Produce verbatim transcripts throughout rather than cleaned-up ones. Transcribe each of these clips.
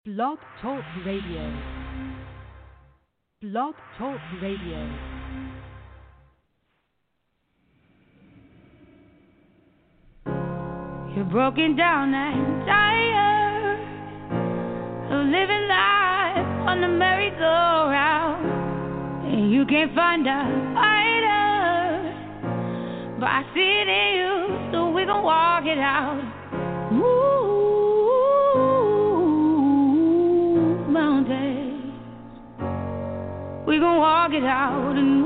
Blog Talk Radio. Blog Talk Radio. You're broken down and tired of living life on the merry-go-round, and you can't find a fighter, but I see it in you, so we gon' walk it out. Ooh, mountains, we gon' walk it out, and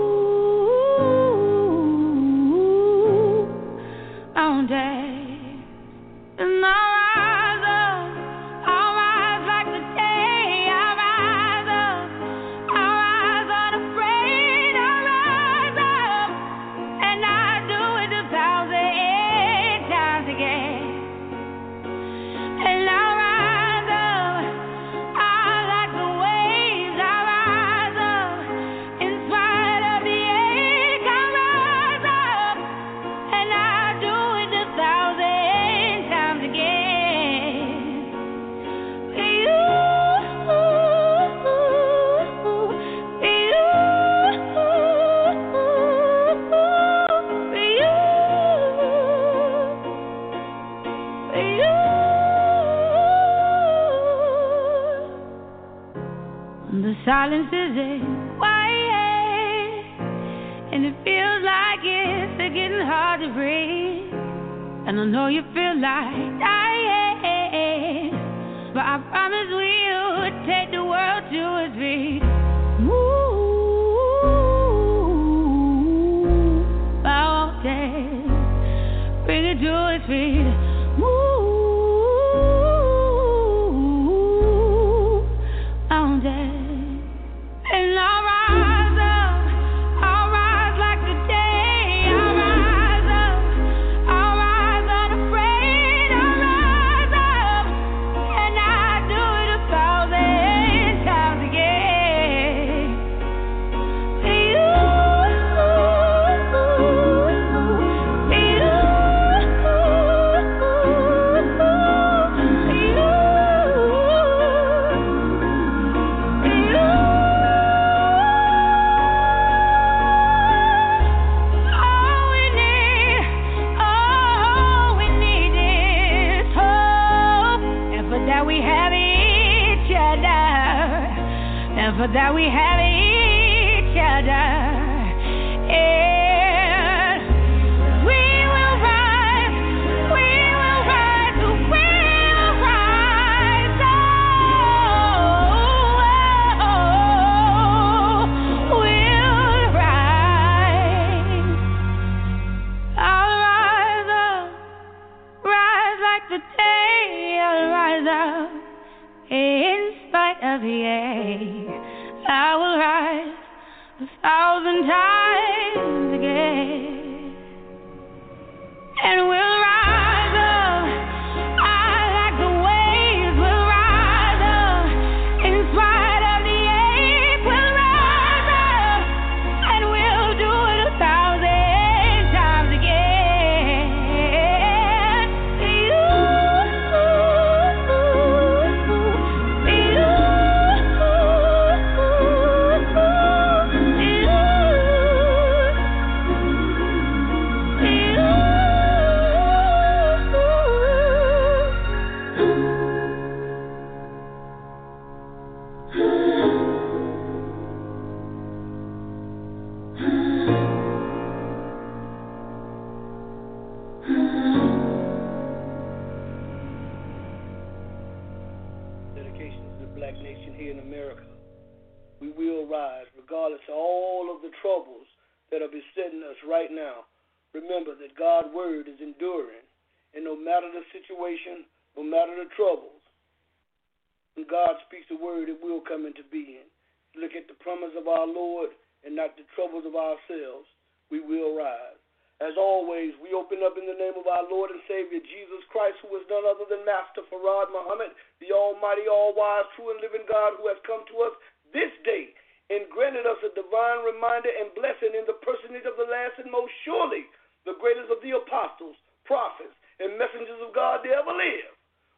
ooh, mountains. And I'll rise up, I'll rise like the day, I'll rise up, I'll rise unafraid, I'll rise up, and I'll do it a thousand times again. And I'll rise up, I'll like the waves, I'll rise up, in spite of the ache, I'll rise up, and I'll do it a thousand silence is quiet, and it feels like it's getting hard to breathe. And I know you feel like dying, but I promise we'll take the world to its feet. Ooh, mountains, bring it to its feet. Ooh, mountains. And I'll rise up, I'll rise like the day, I'll rise up, I'll rise unafraid, I'll rise up, and I'll do it a thousand times again. You, for that we have each other, and we will rise, we will rise, we will rise, oh, we'll rise. I'll rise up, rise like the day, I'll rise up, in spite of the ache. I will rise a thousand times again, and we'll rise up. I like the waves. We'll rise up in spite of the ache. We'll rise up, and we'll do it a thousand times again. You. Regardless of all of the troubles that are besetting us right now, remember that God's word is enduring, and no matter the situation, no matter the troubles, when God speaks the word, it will come into being. Look at the promise of our Lord and not the troubles of ourselves. We will rise. As always, we open up in the name of our Lord and Savior, Jesus Christ, who is none other than Master Farad Muhammad, the almighty, all-wise, true and living God who has come to us this day and granted us a divine reminder and blessing in the personage of the last and most surely the greatest of the apostles, prophets, and messengers of God to ever live.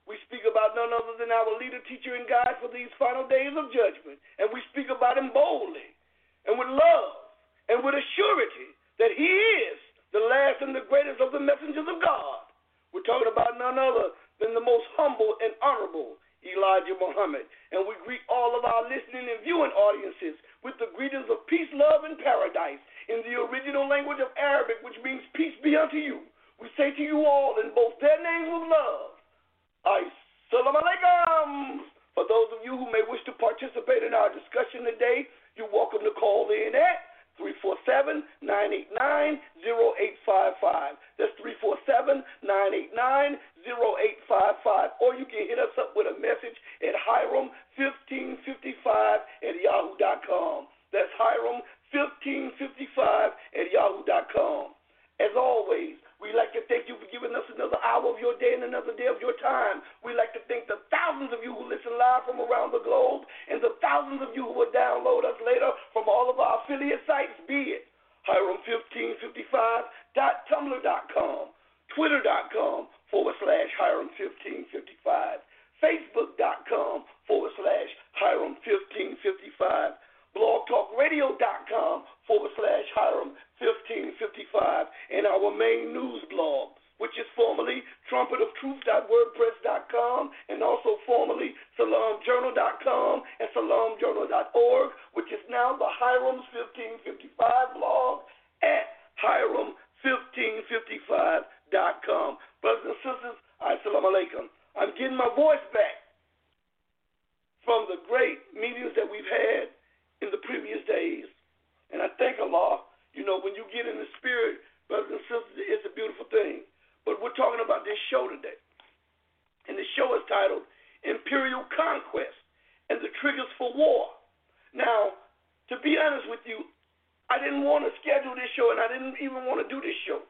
We speak about none other than our leader, teacher, and guide for these final days of judgment. And we speak about him boldly and with love and with a surety that he is the last and the greatest of the messengers of God. We're talking about none other than the most humble and honorable Elijah Muhammad. And we greet all of our listening and viewing audiences with the greetings of peace, love, and paradise in the original language of Arabic, which means peace be unto you. We say to you all in both their names of love, Assalamu alaikum. For those of you who may wish to participate in our discussion today, you're welcome to call in at three four seven, nine eight nine, zero eight five five. That's three four seven, nine eight nine, zero eight five five. Or you can hit us up with a message at Hiram fifteen fifty-five at yahoo dot com. That's Hiram fifteen fifty-five at yahoo dot com. As always, we'd like to thank you for giving us another hour of your day and another day of your time. We'd like to thank the thousands of you who listen live from around the globe and the thousands of you who will download us later from all of our affiliate sites, be it Hiram fifteen fifty-five dot tumblr dot com, twitter dot com forward slash Hiram fifteen fifty-five, facebook dot com forward slash Hiram fifteen fifty-five, blog talk radio dot com forward slash Hiram fifteen fifty-five, and our main news blog, which is formerly trumpet of truth dot wordpress dot com and also formerly salam journal dot com and salam journal dot org, which is now the Hiram fifteen fifty-five blog at Hiram fifteen fifty-five dot com. Brothers and sisters, assalamu alaikum. I'm getting my voice back from the great meetings that we've had in the previous days, and I thank Allah. You know, when you get in the spirit, brothers and sisters, it's a beautiful thing. But we're talking about this show today. And the show is titled Imperial Conquest and the Triggers for War. Now, to be honest with you, I didn't want to schedule this show, and I didn't even want to do this show.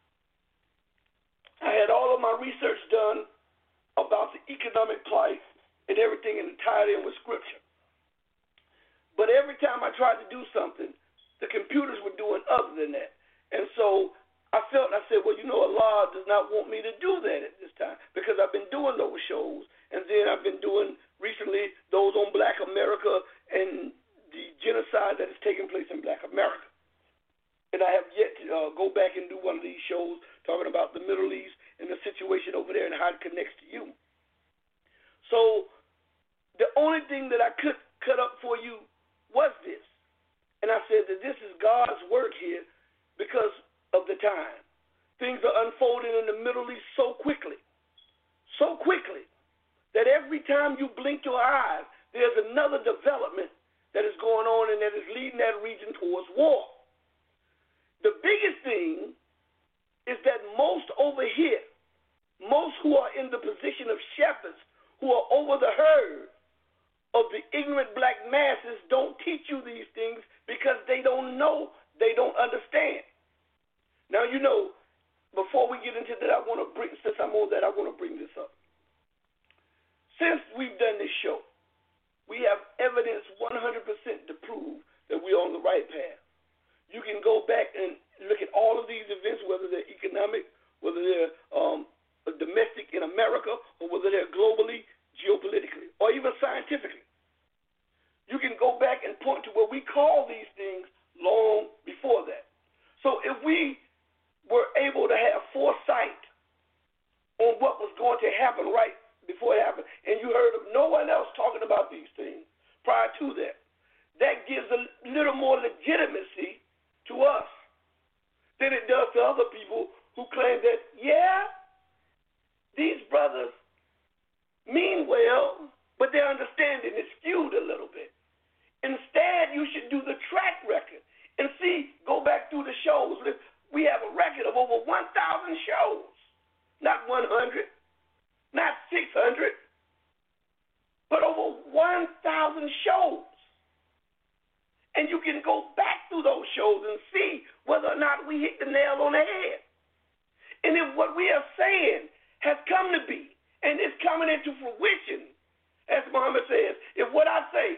I had all of my research done about the economic plight and everything, and tied in with Scripture. But every time I tried to do something, the computers were doing other than that. And so I felt, I said, well, you know, Allah does not want me to do that at this time, because I've been doing those shows, and then I've been doing recently those on Black America and the genocide that is taking place in Black America. And I have yet to uh, go back and do one of these shows talking about the Middle East and the situation over there and how it connects to you. So the only thing that I could cut up for you was this. And I said that this is God's work here because of the time. Things are unfolding in the Middle East so quickly, so quickly, that every time you blink your eyes, there's another development that is going on and that is leading that region towards war. The biggest thing is that most over here, most who are in the position of shepherds, who are over the herd of the ignorant black masses, don't teach you these things because they don't know, they don't understand. Now, you know, before we get into that, I want to bring, since I'm on that, I want to bring this up. Since we've done this show, we have evidence one hundred percent to prove that we're on the right path. You can go back and look at all of these events, whether they're economic, whether they're um, domestic in America, or whether they're globally, geopolitically, or even scientifically. You can go back and point to where we call these things long before that. So if we were able to have foresight on what was going to happen right before it happened, and you heard of no one else talking about these things prior to that, that gives a little more legitimacy to us than it does to other people who claim that, yeah, these brothers mean well, but their understanding is skewed a little bit. Instead, you should do the track record and see, go back through the shows. We have a record of over one thousand shows, not one hundred, not six hundred, but over one thousand shows. And you can go back through those shows and see whether or not we hit the nail on the head. And if what we are saying has come to be and is coming into fruition, as Muhammad says, if what I say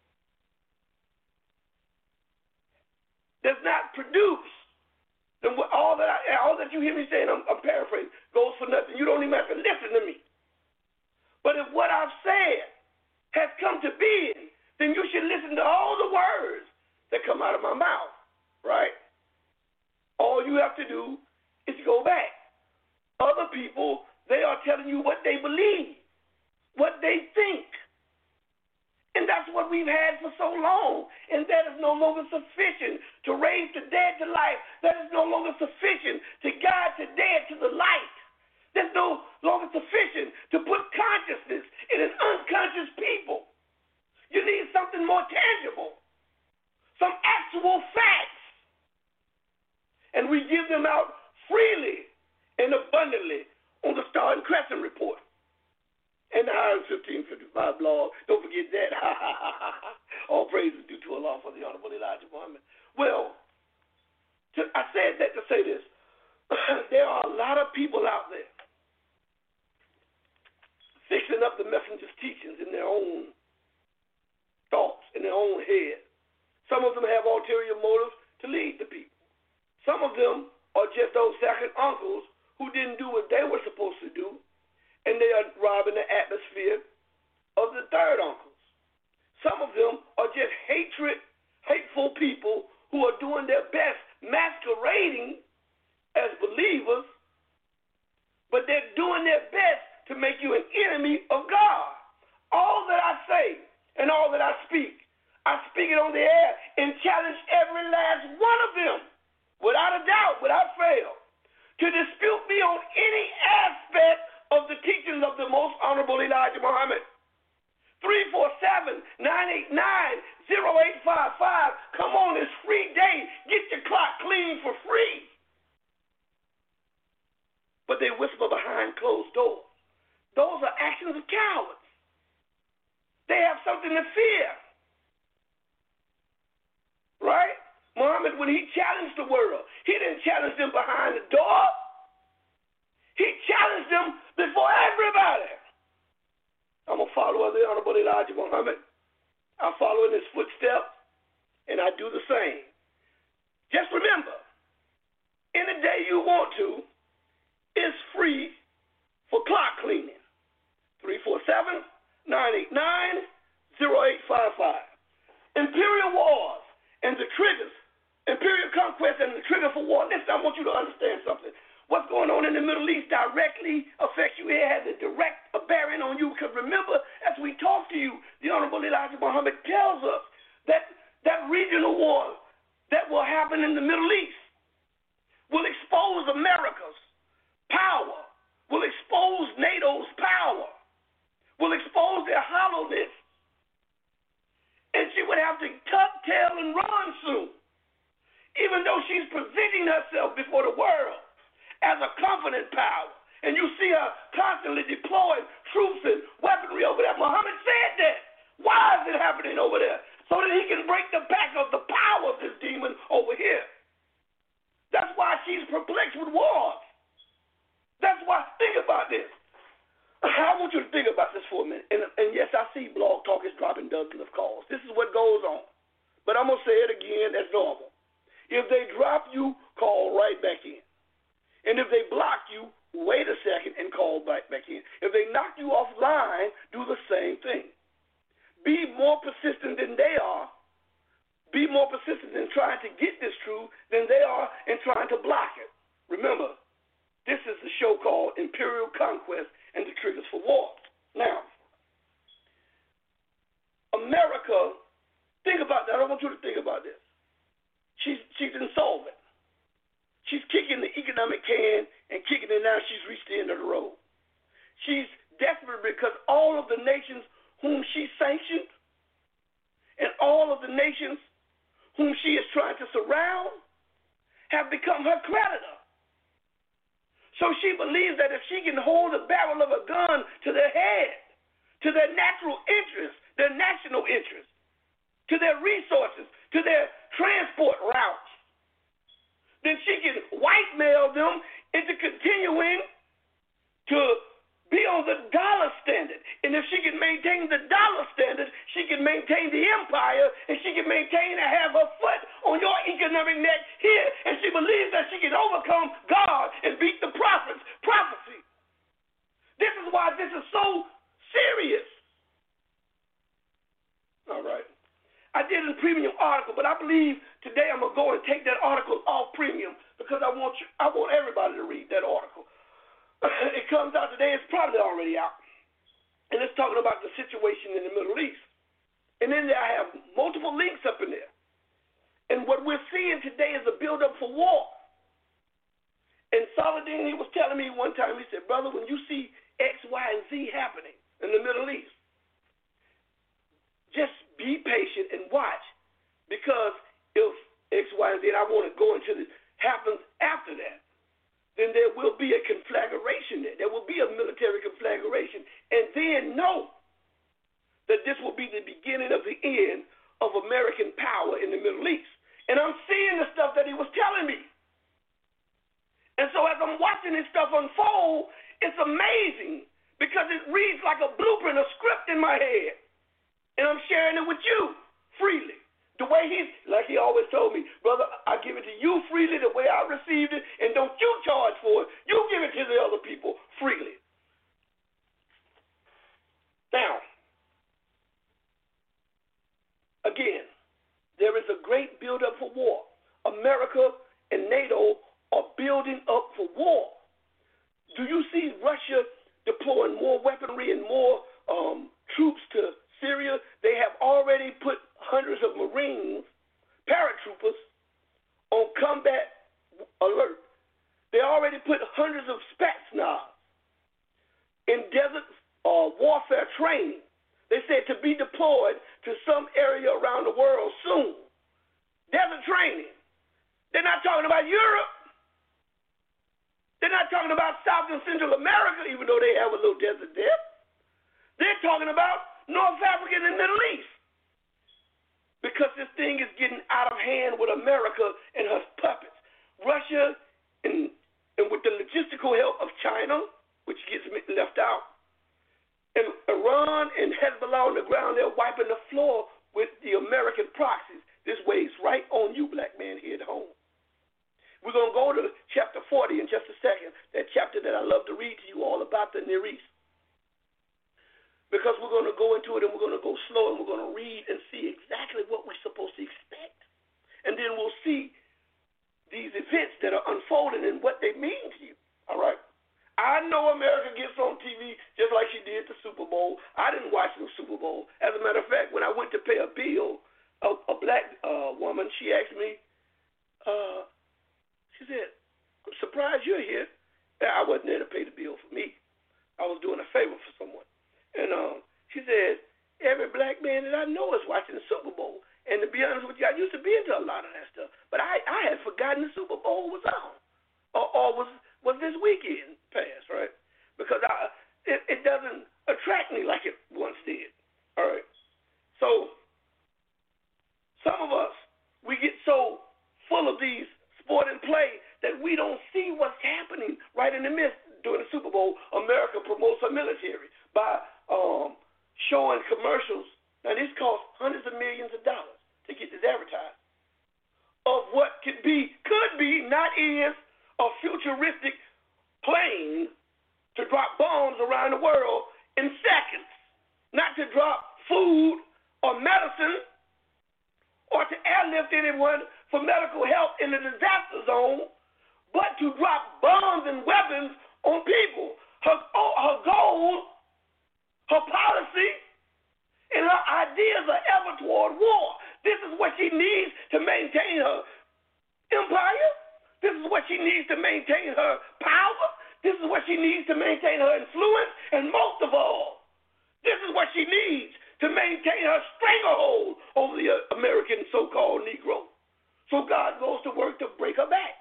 does not produce, then what, all that I, all that you hear me saying, I'm, I'm paraphrasing, goes for nothing. You don't even have to listen to me. But if what I've said has come to being, then you should listen to all the words that come out of my mouth, right? All you have to do is go back. Other people, they are telling you what they believe, what they think. And that's what we've had for so long. And that is no longer sufficient to raise the dead to life. That is no longer sufficient to guide the dead to the light. That's no longer sufficient to put consciousness in an unconscious people. You need something more tangible, some actual facts. And we give them out freely and abundantly on the Star and Crescent Report. And the Hiram fifteen fifty-five blog. Don't forget that. All praises due to Allah for the Honorable Elijah Muhammad. Well, to, I said that to say this. There are a lot of people out there fixing up the messenger's teachings in their own thoughts, in their own head. Some of them have ulterior motives to lead the people. Some of them are just those second uncles who didn't do what they were supposed to do, and they are robbing the atmosphere of the third uncles. Some of them are just hatred, hateful people who are doing their best masquerading as believers, but they're doing their best to make you an enemy of God. All that I say and all that I speak, I speak it on the air and challenge every last one of them, without a doubt, without fail, to dispute me on any aspect of the teachings of the most honorable Elijah Muhammad. three four seven, nine eight nine, zero eight five five. Come on, it's free day. Get your clock clean for free. But they whisper behind closed doors. Those are actions of cowards. They have something to fear. Right? Muhammad, when he challenged the world, he didn't challenge them behind the door. He challenged them before everybody. I'm a follower of the Honorable Elijah Muhammad. I follow in his footsteps, and I do the same. Just remember, any day you want to, it's free for clock cleaning. three four seven, nine eight nine, zero eight five five. Imperial wars and the triggers, imperial conquest and the trigger for war. Listen, I want you to understand something. What's going on in the Middle East directly affects you. It has a direct bearing on you. Because remember, as we talk to you, the Honorable Elijah Muhammad tells us that that regional war that will happen in the Middle East will expose America's power, will expose NATO's power, will expose their hollowness. And she would have to tuck tail and run soon, even though she's presenting herself before the world as a confident power. And you see her constantly deploying troops and weaponry over there. Muhammad said that. Why is it happening over there? So that he can break the back of the power of this demon over here. That's why she's perplexed with wars. That's why, think about this. I want you to think about this for a minute. And, and yes, I see Blog Talk is dropping dozens of calls. This is what goes on. But I'm going to say it again as normal. If they drop you, call right back in. And if they block you, wait a second and call back, back in. If they knock you offline, do the same thing. Be more persistent than they are. Be more persistent in trying to get this truth than they are in trying to block it. Remember, this is the show called Imperial Conquest and the Triggers for War. Now, America, think about that. I want you to think about this. She's, she's insolvent. She's kicking the economic can and kicking it now. She's reached the end of the road. She's desperate because all of the nations whom she sanctioned and all of the nations whom she is trying to surround have become her creditor. So she believes that if she can hold the barrel of a gun to their head, to their natural interests, their national interests, to their resources, to their transport routes, then she can whitemail them into continuing to be on the dollar standard. And if she can maintain the dollar standard, she can maintain the empire, and she can maintain and have her foot on your economic neck here. And she believes that she can overcome God and beat the prophets, prophecy. This is why this is so, serious. All right. I did a premium article, but I believe today I'm gonna go and take that article off premium because I want you, I want everybody to read that article. It comes out today. It's probably already out, and it's talking about the situation in the Middle East. And then there I have multiple links up in there. And what we're seeing today is a build-up for war. And Saladin, he was telling me one time, he said, brother, when you see X, Y, and Z happening in the Middle East, just be patient and watch. Because if X, Y, and Z, and I want to go into this, happens after that, then there will be a conflagration there. There will be a military conflagration. And then know that this will be the beginning of the end of American power in the Middle East. And I'm seeing the stuff that he was telling me. And so as I'm watching this stuff unfold, it's amazing because it reads like a blueprint, a script in my head. And I'm sharing it with you freely. The way he's, like he always told me, brother, I give it to you freely the way I received it, and don't you charge for it. You give it to the other people freely. Now, again, there is a great buildup for war. America and NATO are building up for war. Do you see Russia deploying more weaponry and more um, troops to Syria? They have already put hundreds of Marines, paratroopers, on combat alert. They already put hundreds of Spetsnaz in desert uh, warfare training. They said to be deployed to some area around the world soon. Desert training. They're not talking about Europe. They're not talking about South and Central America, even though they have a little desert there. They're talking about North Africa and the Middle East. Because this thing is getting out of hand with America and her puppets. Russia, and, and with the logistical help of China, which gets left out, and Iran and Hezbollah on the ground, they're wiping the floor with the American proxies. This weighs right on you, black man, here at home. We're going to go to chapter forty in just a second, that chapter that I love to read to you all about the Near East. Because we're going to go into it and we're going to go slow and we're going to read and see exactly what we're supposed to expect. And then we'll see these events that are unfolding and what they mean to you. All right? I know America gets on T V just like she did the Super Bowl. I didn't watch the Super Bowl. As a matter of fact, when I went to pay a bill, a, a black uh, woman, she asked me, uh, she said, I'm surprised you're here. I wasn't there to pay the bill for me. I was doing a favor for someone. And um, she said, every black man that I know is watching the Super Bowl. And to be honest with you, I used to be into a lot of that stuff. But I, I had forgotten the Super Bowl was on. Or, or was was this weekend past, right? Because I, it, it doesn't attract me like it once did. All right? So some of us, we get so full of these sport and play that we don't see what's happening right in the midst. During the Super Bowl, America promotes her military by um, showing commercials. Now, this costs hundreds of millions of dollars to get this advertised of what could be, could be, not is, a futuristic plane to drop bombs around the world in seconds, not to drop food or medicine or to airlift anyone for medical help in the disaster zone, but to drop bombs and weapons on people. Her, her goal, her policy, and her ideas are ever toward war. This is what she needs to maintain her empire. This is what she needs to maintain her power. This is what she needs to maintain her influence. And most of all, this is what she needs to maintain her stranglehold over the American so-called Negro. So God goes to work to break her back.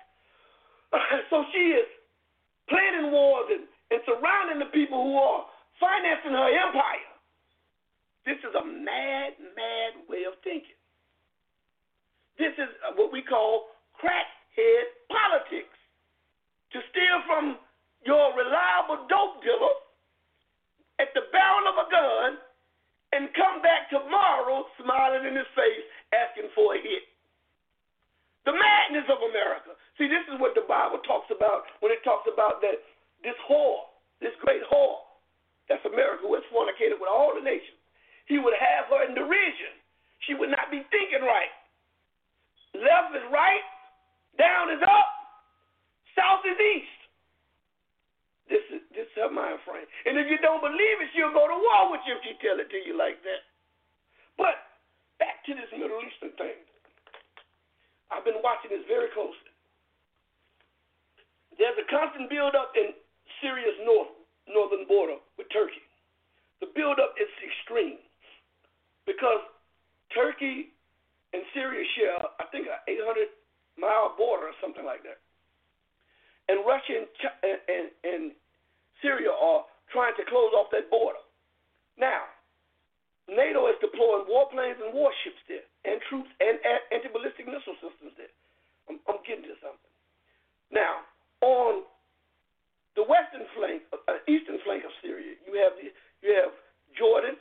So she is planning wars and, and surrounding the people who are financing her empire. This is a mad, mad way of thinking. This is what we call crackhead politics. To steal from your reliable dope dealer at the barrel of a gun and come back tomorrow smiling in his face asking for a hit. The madness of America. See, this is what the Bible talks about when it talks about that this whore, this great whore, that's America, who has fornicated with all the nations. He would have her in derision. She would not be thinking right. Left is right, down is up, south is east. This is, this is her mind frame. And if you don't believe it, she'll go to war with you if she tell it to you like that. But back to this Middle Eastern thing. I've been watching this very closely. There's a constant buildup in Syria's north, northern border with Turkey. The buildup is extreme because Turkey and Syria share, I think, an eight hundred mile border or something like that. And Russia and, and, and, and Syria are trying to close off that border. Now, NATO is deploying warplanes and warships there, and troops and anti-ballistic missile systems there. I'm, I'm getting to something. Now, on the western flank, uh, eastern flank of Syria, you have the, you have Jordan,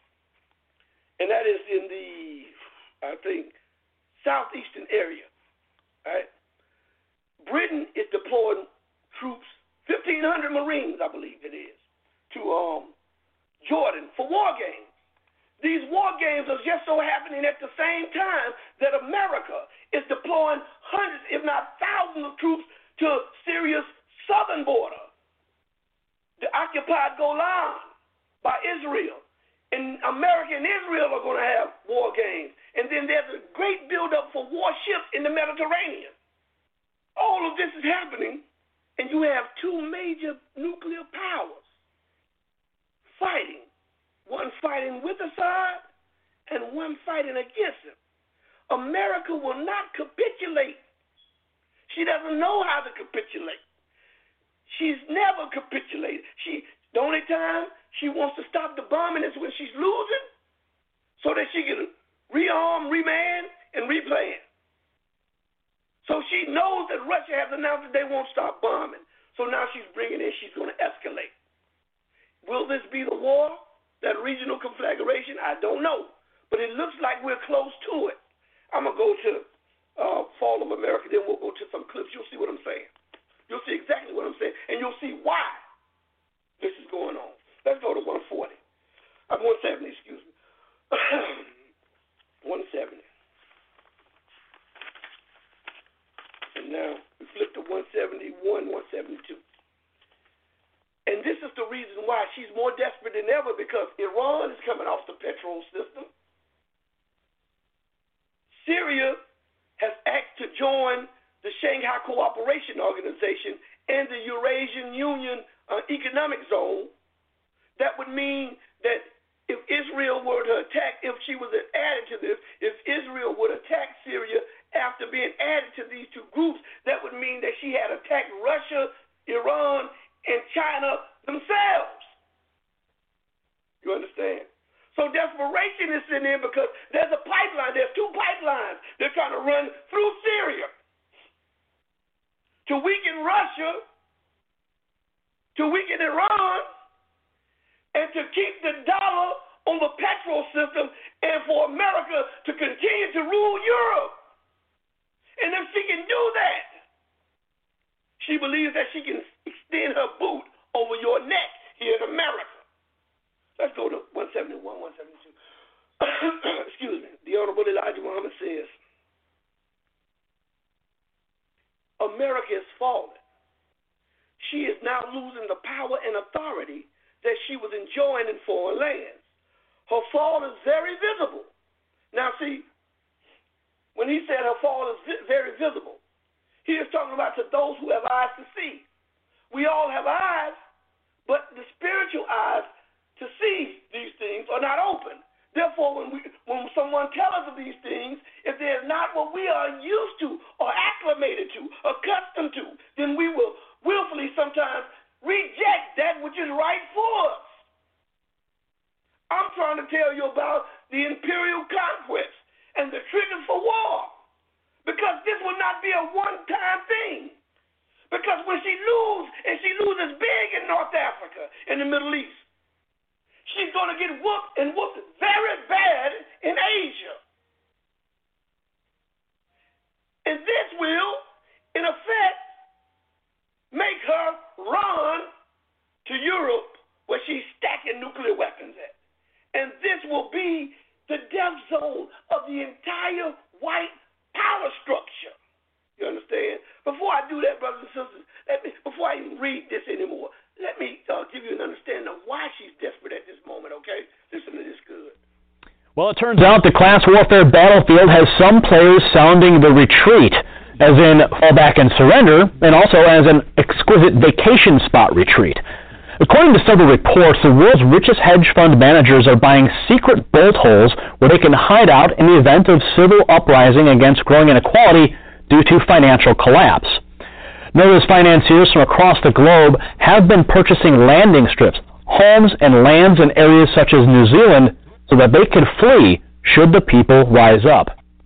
and that is in the, I think, southeastern area. All right. Britain is deploying troops, fifteen hundred Marines, I believe it is, to um, Jordan for war games. These war games are just so happening at the same time that America is deploying hundreds, if not thousands, of troops to Syria's southern border, the occupied Golan by Israel. And America and Israel are going to have war games. And then there's a great buildup for warships in the Mediterranean. All of this is happening, and you have two major nuclear powers fighting. One fighting with Assad and one fighting against him. America will not capitulate. She doesn't know how to capitulate. She's never capitulated. She, the only time she wants to stop the bombing is when she's losing so that she can rearm, reman, and replan. So she knows that Russia has announced that they won't stop bombing. So now she's bringing in, she's going to escalate. Will this be the war? That regional conflagration? I don't know. But it looks like we're close to it. I'm going to go to uh, Fall of America, then we'll go to some clips. You'll see what I'm saying. You'll see exactly what I'm saying, and you'll see why this is going on. Let's go to one forty. I'm one seventy, excuse me. one seventy. And now we flip to one seventy-one, one seventy-two. And this is the reason why she's more desperate than ever, because Iran is coming off the petrol system. Syria has asked to join the Shanghai Cooperation Organization and the Eurasian Union uh, Economic Zone. That would mean that if Israel were to attack, if she was added to this, if Israel would attack Syria after being added to these two groups, that would mean that she had attacked Russia, Iran, and China themselves. You understand? So desperation is in there because there's a pipeline. There's two pipelines they're trying to run through Syria to weaken Russia, to weaken Iran, and to keep the dollar on the petrol system, and for America to continue to rule Europe. And if she can do that, she believes that she can extend her boot over your neck here in America. Let's go to one seventy-one, one seventy-two. Excuse me. The Honorable Elijah Muhammad says, America is falling. She is now losing the power and authority that she was enjoying in foreign lands. Her fall is very visible. Now, see, when he said her fall is vi- very visible, he is talking about to those who have eyes to see. We all have eyes, but the spiritual eyes to see these things are not open. Therefore, when we, when someone tells us of these things, if they're not what we are used to or acclimated to, accustomed to, then we will willfully sometimes reject that which is right for us. I'm trying to tell you about the imperial conquest and the triggers for war, because this will not be a one-time thing. Because when she loses, and she loses big in North Africa, in the Middle East, she's going to get whooped and whooped very bad in Asia. And this will, in effect, make her run to Europe, where she's stacking Well, it turns out the class warfare battlefield has some players sounding the retreat, as in fall back and surrender, and also as an exquisite vacation spot retreat. According to several reports, the world's richest hedge fund managers are buying secret bolt holes where they can hide out in the event of civil uprising against growing inequality due to financial collapse. Notice financiers from across the globe have been purchasing landing strips, homes, and lands in areas such as New Zealand so that they could flee should the people rise up.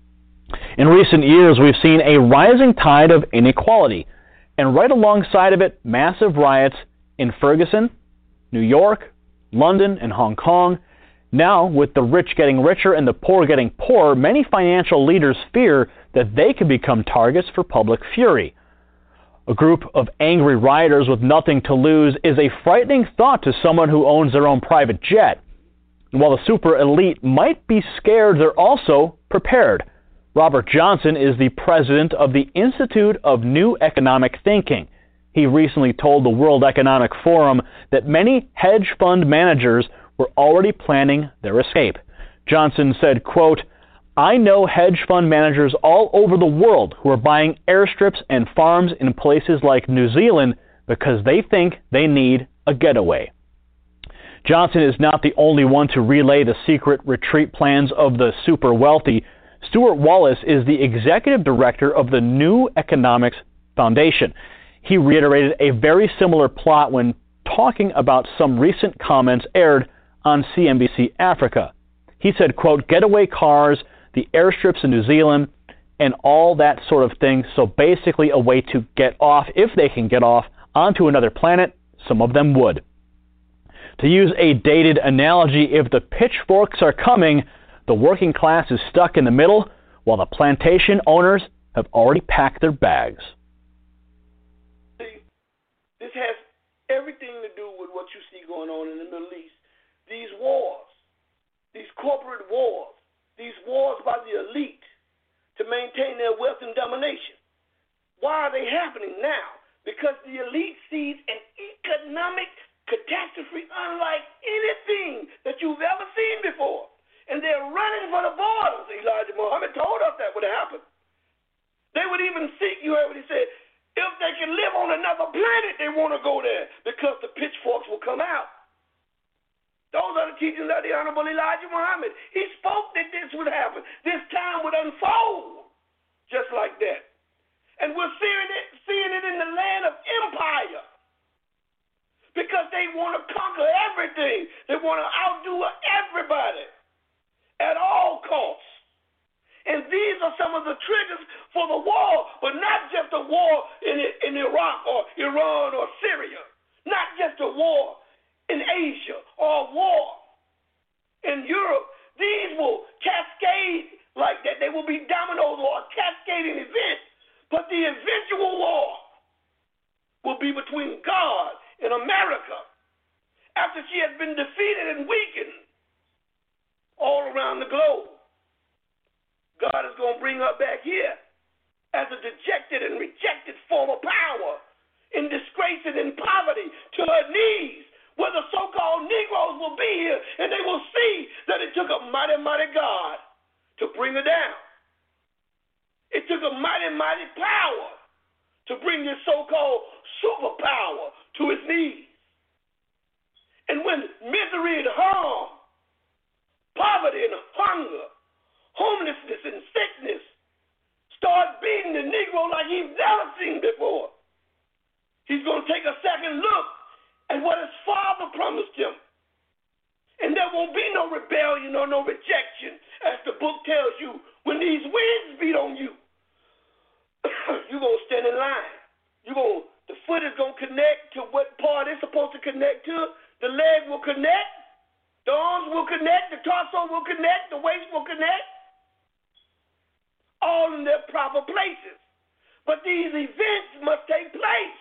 In recent years, we've seen a rising tide of inequality, and right alongside of it, massive riots in Ferguson, New York, London, and Hong Kong. Now, with the rich getting richer and the poor getting poorer, many financial leaders fear that they could become targets for public fury. A group of angry rioters with nothing to lose is a frightening thought to someone who owns their own private jet. And while the super elite might be scared, they're also prepared. Robert Johnson is the president of the Institute of New Economic Thinking. He recently told the World Economic Forum that many hedge fund managers were already planning their escape. Johnson said, quote, "I know hedge fund managers all over the world who are buying airstrips and farms in places like New Zealand because they think they need a getaway." Johnson is not the only one to relay the secret retreat plans of the super wealthy. Stuart Wallace is the executive director of the New Economics Foundation. He reiterated a very similar plot when talking about some recent comments aired on C N B C Africa. He said, quote, "Getaway cars, the airstrips in New Zealand, and all that sort of thing. So basically a way to get off, if they can get off, onto another planet. Some of them would." To use a dated analogy, if the pitchforks are coming, the working class is stuck in the middle, while the plantation owners have already packed their bags. See, this has everything to do with what you see going on in the Middle East. These wars, these corporate wars, these wars by the elite to maintain their wealth and domination. Why are they happening now? Because the elite sees an economic catastrophe unlike anything that you've ever seen before. And they're running for the borders. Elijah Muhammad told us that would happen. They would even seek, you heard what he said, if they can live on another planet, they want to go there because the pitchforks will come out. Those are the teachings of the Honorable Elijah Muhammad. He spoke that this would happen. This time would unfold just like that. And we're seeing it, seeing it in the land of empire. Because they want to conquer everything. They want to outdo everybody at all costs. And these are some of the triggers for the war, but not just a war in, in Iraq or Iran or Syria. Not just a war in Asia or a war in Europe. These will cascade like that. They will be dominoes or a cascading event. But the eventual war will be between God in America after she has been defeated and weakened all around the globe. God is going to bring her back here as a dejected and rejected form of power, in disgrace and in poverty, to her knees, where the so-called Negroes will be here, and they will see that it took a mighty, mighty God to bring her down. It took a mighty, mighty power to bring this so-called superpower to his knees. And when misery and harm, poverty and hunger, homelessness and sickness start beating the Negro like he's never seen before, he's going to take a second look at what his father promised him. And there won't be no rebellion or no rejection, as the book tells you. When these winds beat on you, you're going to stand in line. You're going, the foot is going to connect to what part it's supposed to connect to. The leg will connect. The arms will connect. The torso will connect. The waist will connect. All in their proper places. But these events must take place.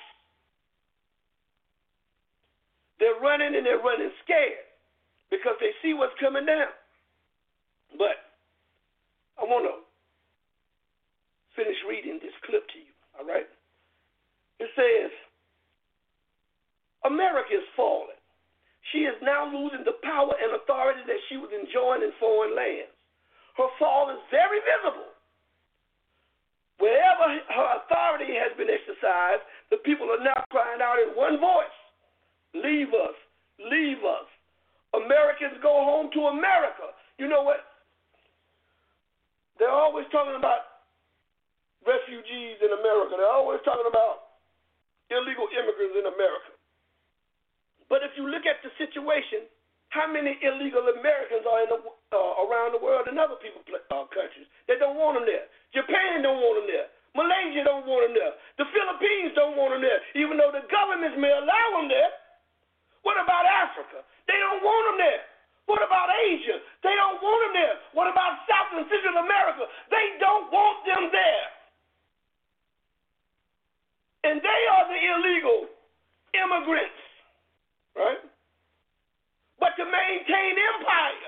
They're running and they're running scared because they see what's coming down. But I want to finish reading this clip to you, all right? It says, America is falling. She is now losing the power and authority that she was enjoying in foreign lands. Her fall is very visible. Wherever her authority has been exercised, the people are now crying out in one voice, leave us, leave us. Americans go home to America. You know what? They're always talking about refugees in America. They're always talking about illegal immigrants in America. But if you look at the situation, how many illegal Americans are in the, uh, around the world in other people's uh, countries? They don't want them there. Japan don't want them there. Malaysia don't want them there. The Philippines don't want them there, even though the governments may allow them there. What about Africa? They don't want them there. What about Asia? They don't want them there. What about South and Central America? They don't want them there. And they are the illegal immigrants, right? But to maintain empire,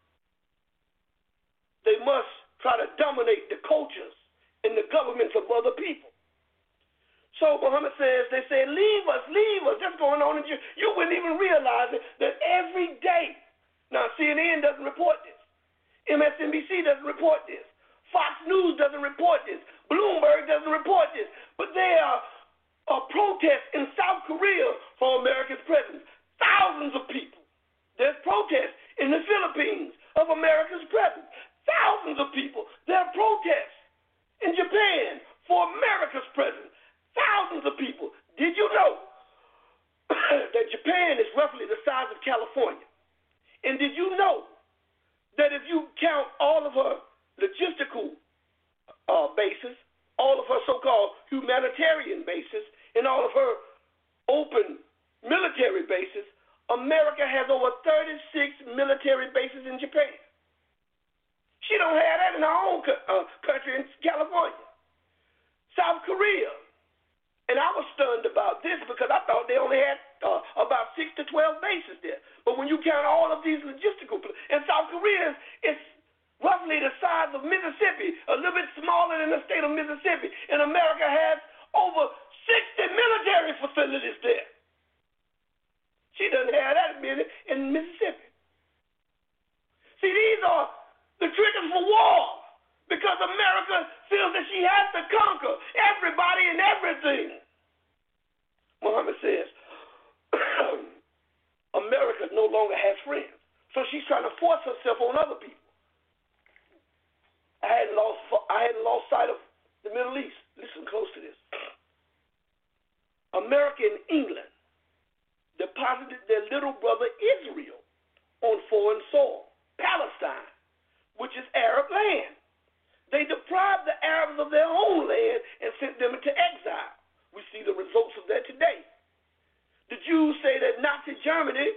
they must try to dominate the cultures and the governments of other people. So Muhammad says, they say, leave us, leave us. That's going on in you. You wouldn't even realize it, that every day. Now, C N N doesn't report this. M S N B C doesn't report this. Fox News doesn't report this. Bloomberg doesn't report this. But there are uh, protests in South Korea for America's presence. Thousands of people. There's protests in the Philippines of America's presence. Thousands of people. There are protests in Japan for America's presence. Thousands of people. Did you know that Japan is roughly the size of California? And did you know that if you count all of her logistical uh, bases, all of her so-called humanitarian bases, and all of her open military bases, America has over thirty-six military bases in Japan. She don't have that in her own co- uh, country in California. South Korea. And I was stunned about this because I thought they only had uh, about six to twelve bases there. But when you count all of these logistical places, and South Korea is roughly the size of Mississippi, a little bit smaller than the state of Mississippi, and America has over sixty military facilities there. She doesn't have that many in Mississippi. See, these are the triggers for war. Because America feels that she has to conquer everybody and everything. Muhammad says, America no longer has friends. So she's trying to force herself on other people. I hadn't lost, I hadn't lost sight of the Middle East. Listen close to this. America and England deposited their little brother Israel on foreign soil, Palestine, which is Arab land. They deprived the Arabs of their own land and sent them into exile. We see the results of that today. The Jews say that Nazi Germany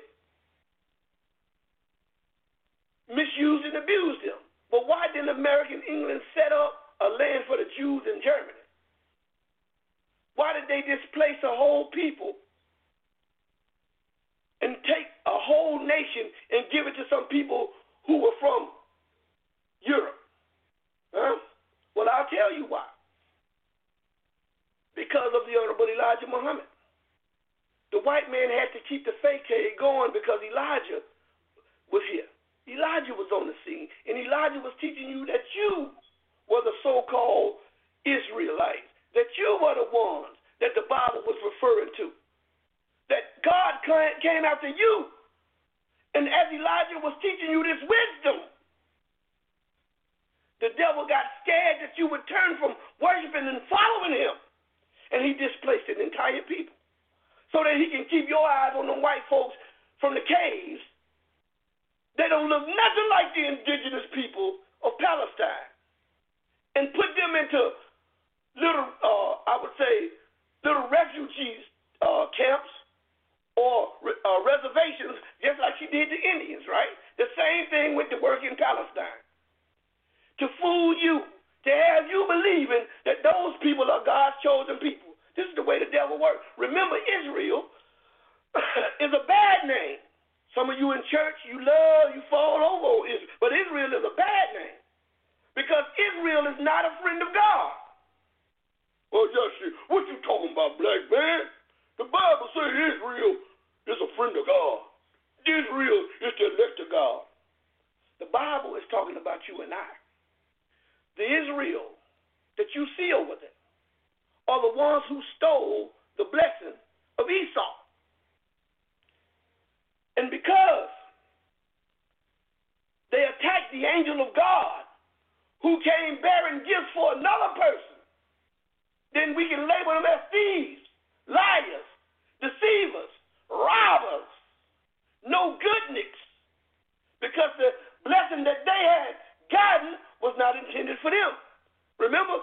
misused and abused them. But why didn't American England set up a land for the Jews in Germany? Why did they displace a whole people and take a whole nation and give it to some people who were from Europe? Huh? Well, I'll tell you why. Because of the Honorable Elijah Muhammad. The white man had to keep the facade going because Elijah was here. Elijah was on the scene, and Elijah was teaching you that you were the so-called Israelites, that you were the ones that the Bible was referring to, that God came after you. And as Elijah was teaching you this wisdom, the devil got scared that you would turn from worshiping and following him. And he displaced an entire people so that he can keep your eyes on the white folks from the caves. They don't look nothing like the indigenous people of Palestine. And put them into little, uh, I would say, little refugees uh, camps or uh, reservations, just like she did the Indians, right? The same thing with the work in Palestine. To fool you, to have you believing that those people are God's chosen people. This is the way the devil works. Remember, Israel is a bad name. Some of you in church, you love, you fall over Israel. But Israel is a bad name. Because Israel is not a friend of God. Well, yes, what you talking about, black man? The Bible says Israel is a friend of God. Israel is the elect of God. The Bible is talking about you and I. The Israel that you see over there are the ones who stole the blessing of Esau. And because they attacked the angel of God who came bearing gifts for another person, then we can label them as thieves, liars, deceivers, robbers, no goodness, because the blessing that they had gotten was not intended for them. Remember,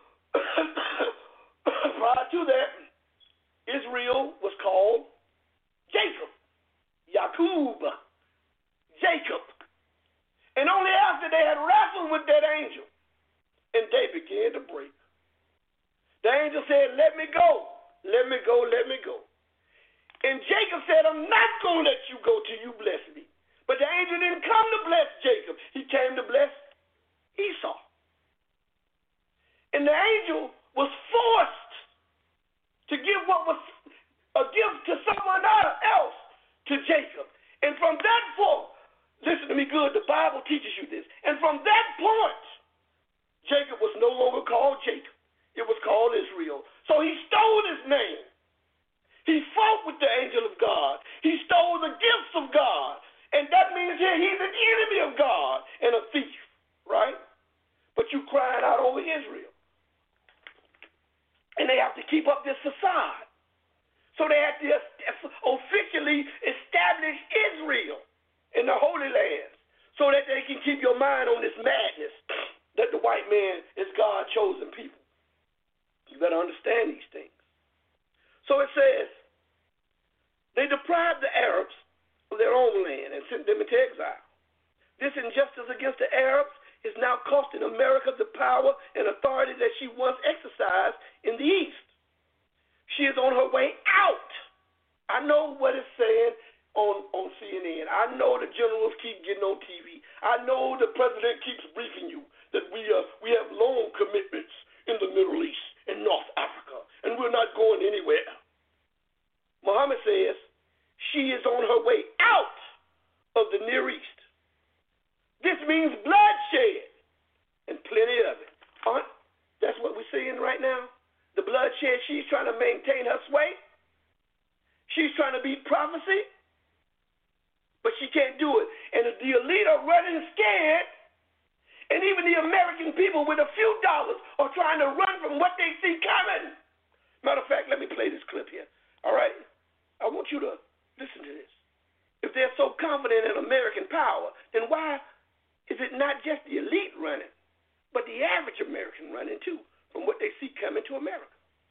prior to that, Israel was called Jacob, Yaqub, Jacob. And only after they had wrestled with that angel, and they began to break. The angel said, let me go, let me go, let me go. And Jacob said, I'm not going to let you go till you bless me. But the angel didn't come to bless Jacob. He came to bless Esau. And the angel was forced to give what was a gift to someone else, to Jacob. And from that point, listen to me good, the Bible teaches you this. And from that point, Jacob was no longer called Jacob. It was called Israel. So he stole his name. He fought with the angel of God. He stole the gifts of God. And that means here he's an enemy of God and a thief, right? But you crying out over Israel. And they have to keep up this facade. So they have to officially establish Israel in the Holy Land so that they can keep your mind on this madness that the white man is God's chosen people. You better understand these things. So it says, they deprived the Arabs of their own land and sent them into exile. This injustice against the Arabs is now costing America the power and authority that she once exercised in the East. She is on her way out. I know what it's saying on, on C N N. I know the generals keep getting on T V. I know the president keeps briefing you that we, uh, we have loan commitments in the Middle East and North Africa, and we're not going anywhere. Muhammad says she is on her way out of the Near East. This means bloodshed, and plenty of it. Huh? That's what we're seeing right now. The bloodshed, she's trying to maintain her sway. She's trying to beat prophecy, but she can't do it. And the elite are running scared, and even the American people with a few dollars are trying to run from what they see coming. Matter of fact, let me play this clip here. All right? I want you to listen to this. If they're so confident in American power, then why is it not just the elite running, but the average American running too from what they see coming to America?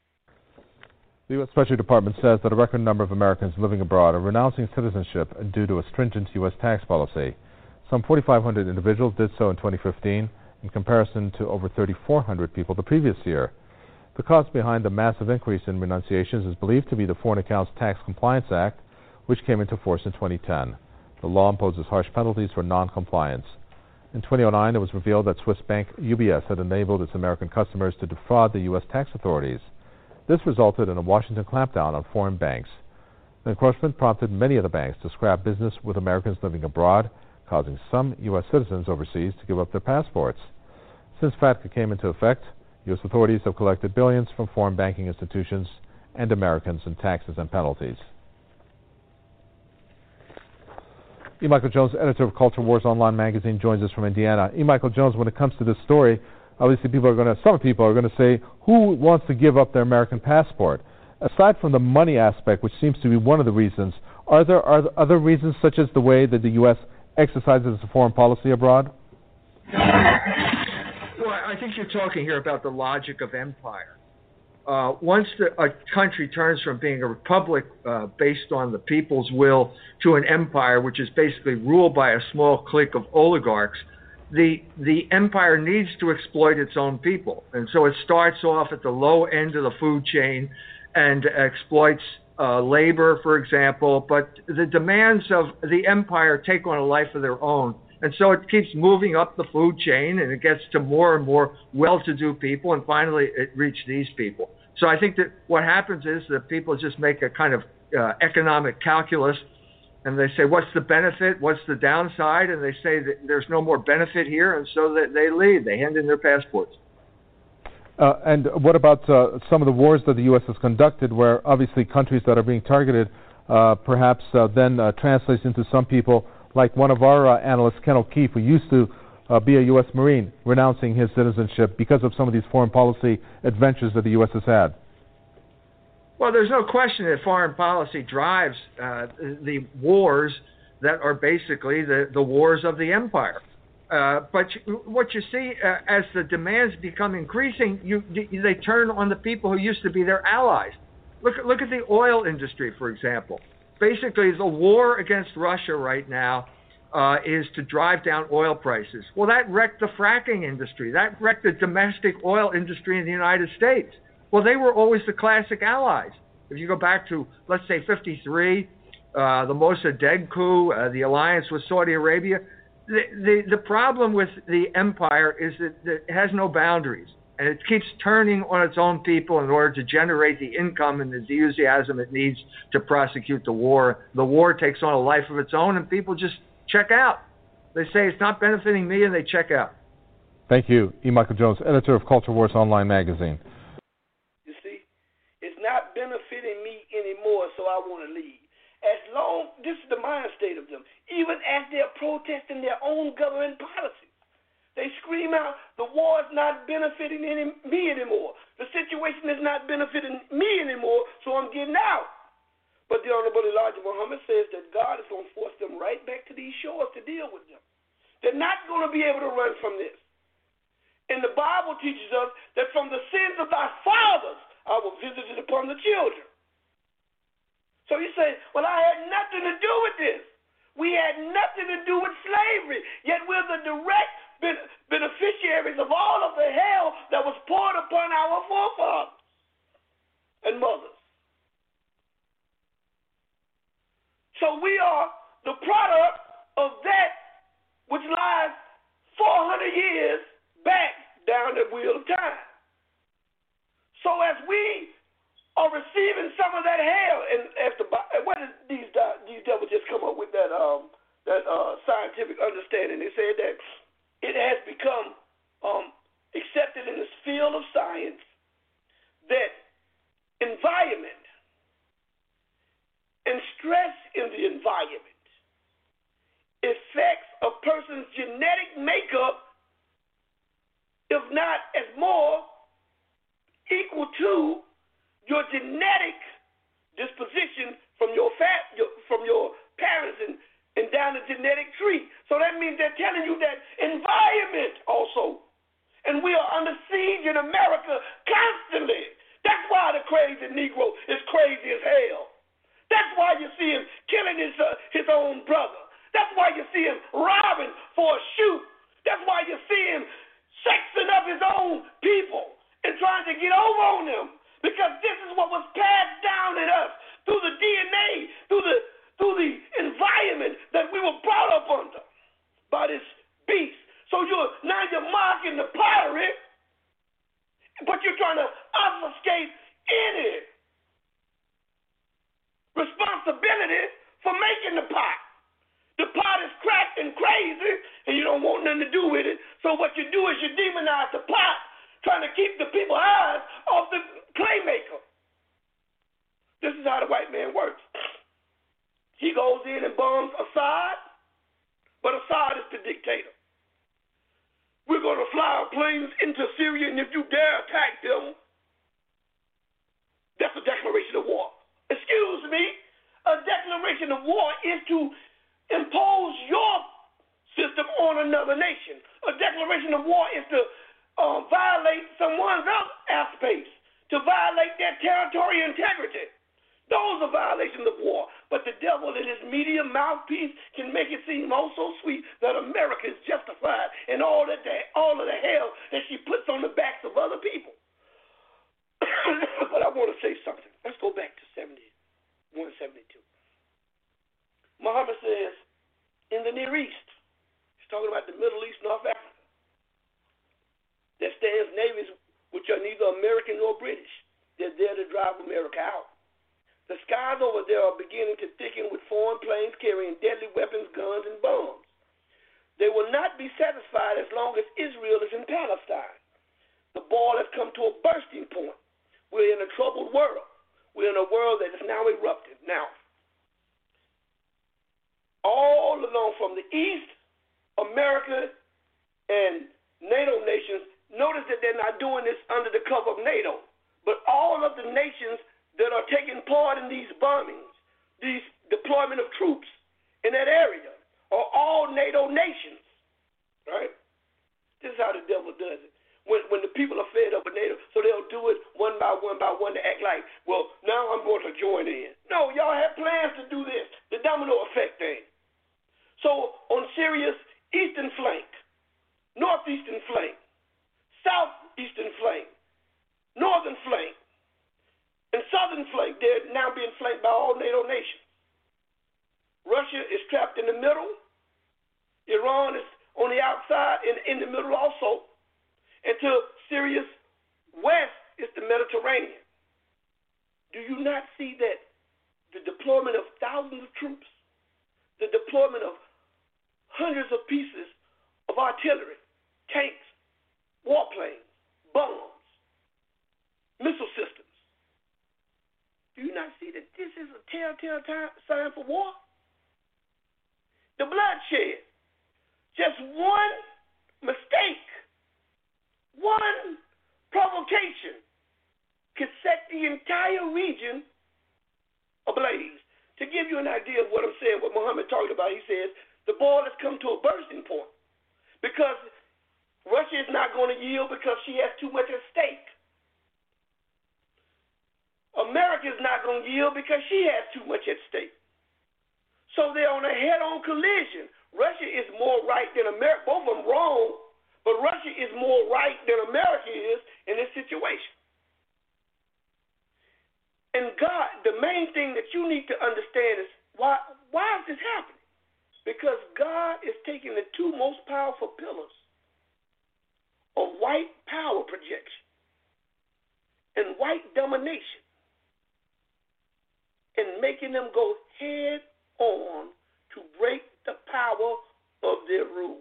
The U S Treasury Department says that a record number of Americans living abroad are renouncing citizenship due to a stringent U S tax policy. Some forty-five hundred individuals did so in twenty fifteen, in comparison to over thirty-four hundred people the previous year. The cause behind the massive increase in renunciations is believed to be the Foreign Accounts Tax Compliance Act, which came into force in twenty ten. The law imposes harsh penalties for non-compliance. In twenty oh nine, it was revealed that Swiss bank U B S had enabled its American customers to defraud the U S tax authorities. This resulted in a Washington clampdown on foreign banks. The encroachment prompted many of the banks to scrap business with Americans living abroad, causing some U S citizens overseas to give up their passports. Since FATCA came into effect, U S authorities have collected billions from foreign banking institutions and Americans in taxes and penalties. E. Michael Jones, editor of Culture Wars Online magazine, joins us from Indiana. E. Michael Jones, when it comes to this story, obviously people are going to, some people are going to say, who wants to give up their American passport? Aside from the money aspect, which seems to be one of the reasons, are there, are there other reasons, such as the way that the U S exercises a foreign policy abroad? Well, I think you're talking here about the logic of empire. Uh, once the, a country turns from being a republic uh, based on the people's will to an empire, which is basically ruled by a small clique of oligarchs, the the empire needs to exploit its own people. And so it starts off at the low end of the food chain and exploits uh, labor, for example, but the demands of the empire take on a life of their own. And so it keeps moving up the food chain, and it gets to more and more well-to-do people, and finally it reaches these people. So I think that what happens is that people just make a kind of uh, economic calculus And they say, what's the benefit? What's the downside? And they say that there's no more benefit here, and so that they leave. They hand in their passports. Uh, and what about uh, some of the wars that the U S has conducted, where obviously countries that are being targeted uh, perhaps uh, then uh, translates into some people, like one of our uh, analysts, Ken O'Keefe, who used to uh, be a U S Marine, renouncing his citizenship because of some of these foreign policy adventures that the U S has had? Well, there's no question that foreign policy drives uh, the wars that are basically the, the wars of the empire. Uh, but you, what you see uh, as the demands become increasing, you, you, they turn on the people who used to be their allies. Look, look at the oil industry, for example. Basically, the war against Russia right now uh, is to drive down oil prices. Well, that wrecked the fracking industry. That wrecked the domestic oil industry in the United States. Well, they were always the classic allies. If you go back to, let's say, fifty-three, uh, the Mossadegh coup, uh, the alliance with Saudi Arabia, The, the the problem with the empire is that, that it has no boundaries, and it keeps turning on its own people in order to generate the income and the enthusiasm it needs to prosecute the war. The war takes on a life of its own, and people just check out. They say it's not benefiting me, and they check out. Thank you, E. Michael Jones, editor of Culture Wars Online magazine. You see, it's not benefiting me anymore, so I want to leave. As long, this is the mind state of them, even as they're protesting their own government policies. They scream out, the war is not benefiting any, me anymore. The situation is not benefiting me anymore, so I'm getting out. But the Honorable Elijah Muhammad says that God is going to force them right back to these shores to deal with them. They're not going to be able to run from this. And the Bible teaches us that from the sins of thy fathers I will visit it upon the children. So you say, well, I had nothing to do with this. We had nothing to do with slavery, yet we're the direct ben- beneficiaries of all of the hell that was poured upon our forefathers and mothers. So we are the product of that which lies four hundred years back down the wheel of time. So as we are receiving some of that hell, and after what did these these devils just come up with that um that uh, scientific understanding? They said that it has become um, accepted in this field of science that environment and stress in the environment affects a person's genetic makeup, if not as more equal to your genetic disposition from your fat, your, from your parents and, and down the genetic tree. So that means they're telling you that environment also. And we are under siege in America constantly. That's why the crazy Negro is crazy as hell. That's why you see him killing his, uh, his own brother. That's why you see him robbing for a shoe. That's why you see him sexing up his own people and trying to get over on them. Because this is what was passed down in us through the D N A, through the through the environment that we were brought up under by this beast. So you're now you're marking the pottery, but you're trying to obfuscate any responsibility for making the pot. The pot is cracked and crazy, and you don't want nothing to do with it. So what you do is you demonize the pot, trying to keep the people's eyes off the clay maker. This is how the white man works. He goes in and bombs Assad, but Assad is the dictator. We're going to fly our planes into Syria, and if you dare attack them, that's a declaration of war. Excuse me, a declaration of war is to impose your system on another nation. A declaration of war is to uh, violate someone else's airspace, to violate their territorial integrity. Those are violations of war. But the devil in his media mouthpiece can make it seem oh so sweet that America is justified in all that the, all of the hell that she puts on the backs of other people. But I want to say something. Let's go back to seventy-one, seventy-two. Muhammad says, in the Near East, he's talking about the Middle East, North Africa, there stands navies which are neither American nor British. They're there to drive America out. The skies over there are beginning to thicken with foreign planes carrying deadly weapons, guns, and bombs. They will not be satisfied as long as Israel is in Palestine. The ball has come to a bursting point. We're in a troubled world. We're in a world that is now erupted. Now, all along from the East, America, and NATO nations, notice that they're not doing this under the cover of NATO. But all of the nations that are taking part in these bombings, these deployment of troops in that area, are all NATO nations, right? This is how the devil does it. When, when the people are fed up with NATO, so they'll do it one by one by one to act like, well, now I'm going to join in. No, y'all have plans to do this, the domino effect thing. So on Syria's eastern flank, northeastern flank, southeastern flank, northern flank, and southern flank, they're now being flanked by all NATO nations. Russia is trapped in the middle. Iran is on the outside and in the middle also. And to Syria's west is the Mediterranean. Do you not see that the deployment of thousands of troops, the deployment of hundreds of pieces of artillery, tanks, warplanes, bombs, missile systems, do you not see that this is a telltale sign for war? The bloodshed, just one mistake, one provocation could set the entire region ablaze. To give you an idea of what I'm saying, what Muhammad talked about, he says, the ball has come to a bursting point because Russia is not going to yield because she has too much at stake. America is not going to yield because she has too much at stake. So they're on a head-on collision. Russia is more right than America. Both of them wrong, but Russia is more right than America is in this situation. And God, the main thing that you need to understand is why, why is this happening? Because God is taking the two most powerful pillars of white power projection and white domination and making them go head on to break the power of their rule.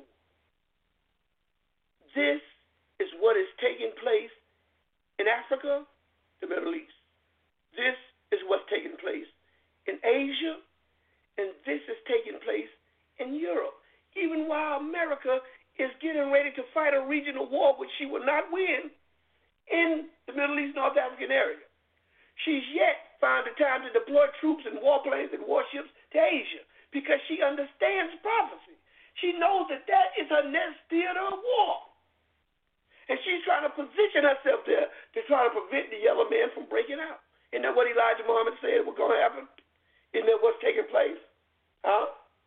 This is what is taking place in Africa, the Middle East. This is what's taking place in Asia, and this is taking place in Europe. Even while America is getting ready to fight a regional war, which she will not win, in the Middle East, North African area. She's yet found the time to deploy troops and warplanes and warships to Asia because she understands prophecy. She knows that that is her next theater of war. And she's trying to position herself there to try to prevent the yellow man from breaking out. Isn't that what Elijah Muhammad said was going to happen? Isn't that what's taking place? Huh?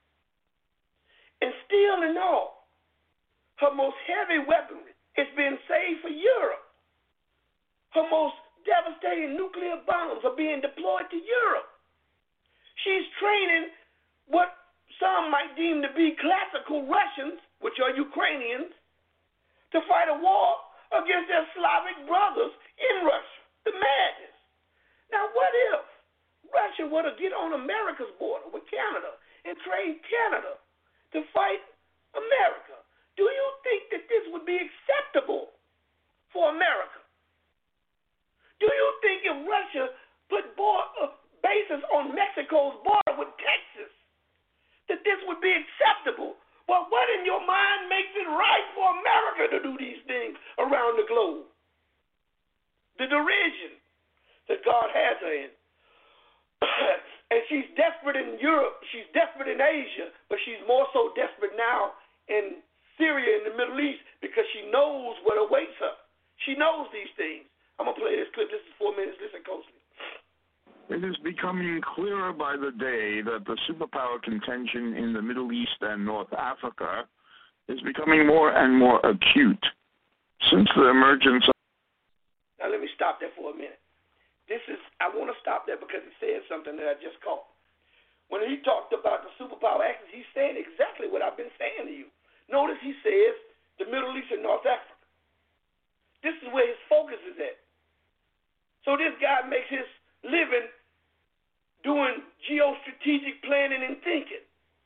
And still and all, her most heavy weaponry is being saved for Europe. Her most devastating nuclear bombs are being deployed to Europe. She's training what some might deem to be classical Russians, which are Ukrainians, to fight a war against their Slavic brothers in Russia. The madness. Now, what if Russia were to get on America's border with Canada and train Canada to fight America? Do you think that this would be acceptable for America? Do you think if Russia put border, bases on Mexico's border with Texas, that this would be acceptable? Well, what in your mind makes it right for America to do these things around the globe? The derision that God has her in. And she's desperate in Europe, she's desperate in Asia, but she's more so desperate now in Syria, in the Middle East, because she knows what awaits her. She knows these things. I'm going to play this clip. This is four minutes. Listen closely. It is becoming clearer by the day that the superpower contention in the Middle East and North Africa is becoming more and more acute since the emergence of... Now, let me stop there for a minute. This is, I want to stop there because it says something that I just caught. When he talked about the superpower axis, he's saying exactly what I've been saying to you. Notice he says the Middle East and North Africa. This is where his focus is at. So this guy makes his living doing geostrategic planning and thinking.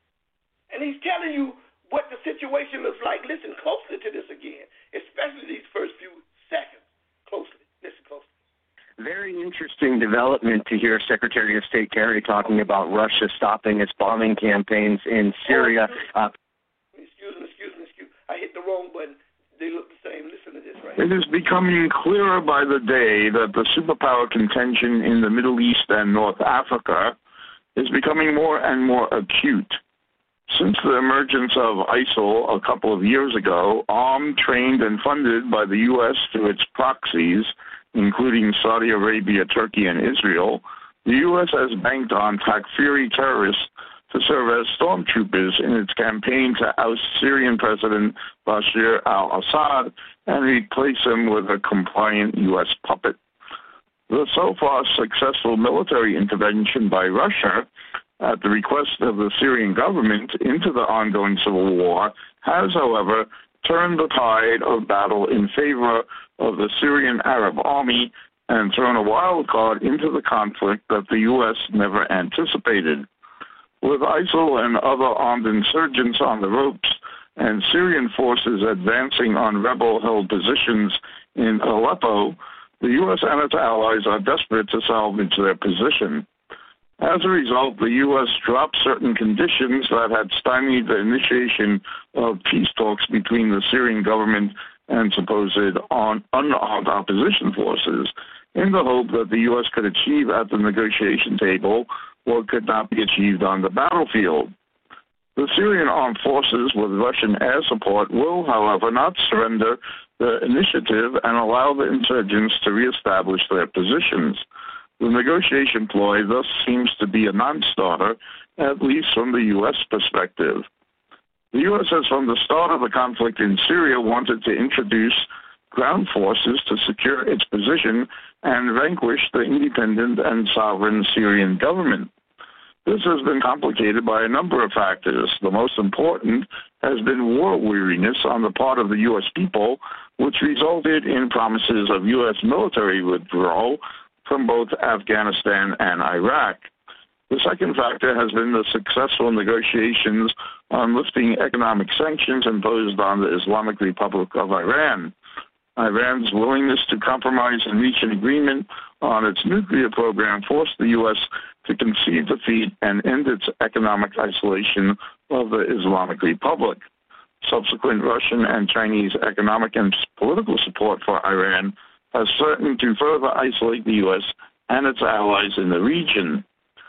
And he's telling you what the situation looks like. Listen closely to this again, especially these first few seconds. Closely. Listen closely. Very interesting development to hear Secretary of State Kerry talking about Russia stopping its bombing campaigns in Syria. Oh, excuse me, excuse me, excuse me. I hit the wrong button. They look the same. Listen to this right here. It is becoming clearer by the day that the superpower contention in the Middle East and North Africa is becoming more and more acute. Since the emergence of ISIL a couple of years ago, armed, trained, and funded by the U S through its proxies, including Saudi Arabia, Turkey, and Israel, the U S has banked on Takfiri terrorists to serve as stormtroopers in its campaign to oust Syrian President Bashar al-Assad and replace him with a compliant U S puppet. The so far successful military intervention by Russia at the request of the Syrian government into the ongoing civil war has, however, turned the tide of battle in favor of the Syrian Arab army and thrown a wild card into the conflict that the U S never anticipated. With ISIL and other armed insurgents on the ropes and Syrian forces advancing on rebel-held positions in Aleppo, the U S and its allies are desperate to salvage their position. As a result, the U S dropped certain conditions that had stymied the initiation of peace talks between the Syrian government and supposed unarmed opposition forces, in the hope that the U S could achieve at the negotiation table what could not be achieved on the battlefield. The Syrian armed forces with Russian air support will, however, not surrender the initiative and allow the insurgents to reestablish their positions. The negotiation ploy thus seems to be a non-starter, at least from the U S perspective. The U S has, from the start of the conflict in Syria, wanted to introduce ground forces to secure its position and vanquish the independent and sovereign Syrian government. This has been complicated by a number of factors. The most important has been war weariness on the part of the U S people, which resulted in promises of U S military withdrawal from both Afghanistan and Iraq. The second factor has been the successful negotiations on lifting economic sanctions imposed on the Islamic Republic of Iran. Iran's willingness to compromise and reach an agreement on its nuclear program forced the U S to concede defeat and end its economic isolation of the Islamic Republic. Subsequent Russian and Chinese economic and political support for Iran has threatened to further isolate the U S and its allies in the region.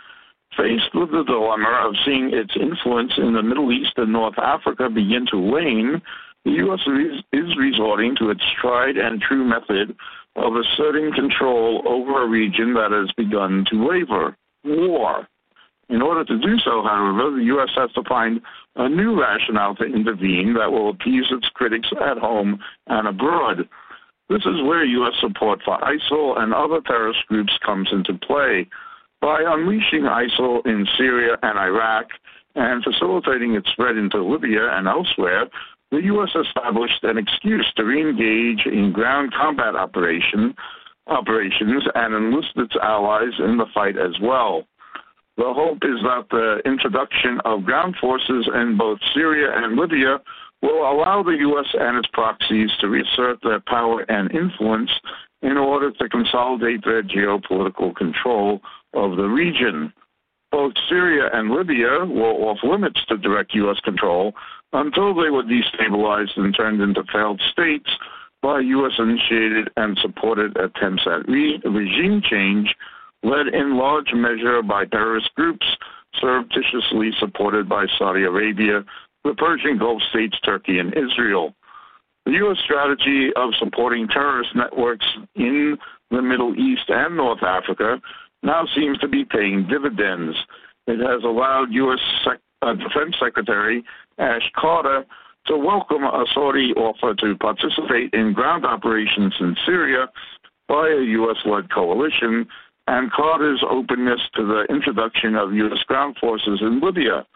Faced with the dilemma of seeing its influence in the Middle East and North Africa begin to wane, the U S is resorting to its tried and true method of asserting control over a region that has begun to waver: war. In order to do so, however, the U S has to find a new rationale to intervene that will appease its critics at home and abroad. This is where U S support for ISIL and other terrorist groups comes into play. By unleashing ISIL in Syria and Iraq and facilitating its spread into Libya and elsewhere, the U S established an excuse to re-engage in ground combat operation, operations and enlist its allies in the fight as well. The hope is that the introduction of ground forces in both Syria and Libya will allow the U S and its proxies to reassert their power and influence in order to consolidate their geopolitical control of the region. Both Syria and Libya were off limits to direct U S control until they were destabilized and turned into failed states by U S-initiated and supported attempts at re- regime change, led in large measure by terrorist groups surreptitiously supported by Saudi Arabia, the Persian Gulf states, Turkey, and Israel. The U S strategy of supporting terrorist networks in the Middle East and North Africa now seems to be paying dividends. It has allowed U S Sec- uh, Defense Secretary Ash Carter to welcome a Saudi offer to participate in ground operations in Syria by a U S-led coalition, and Carter's openness to the introduction of U S ground forces in Libya.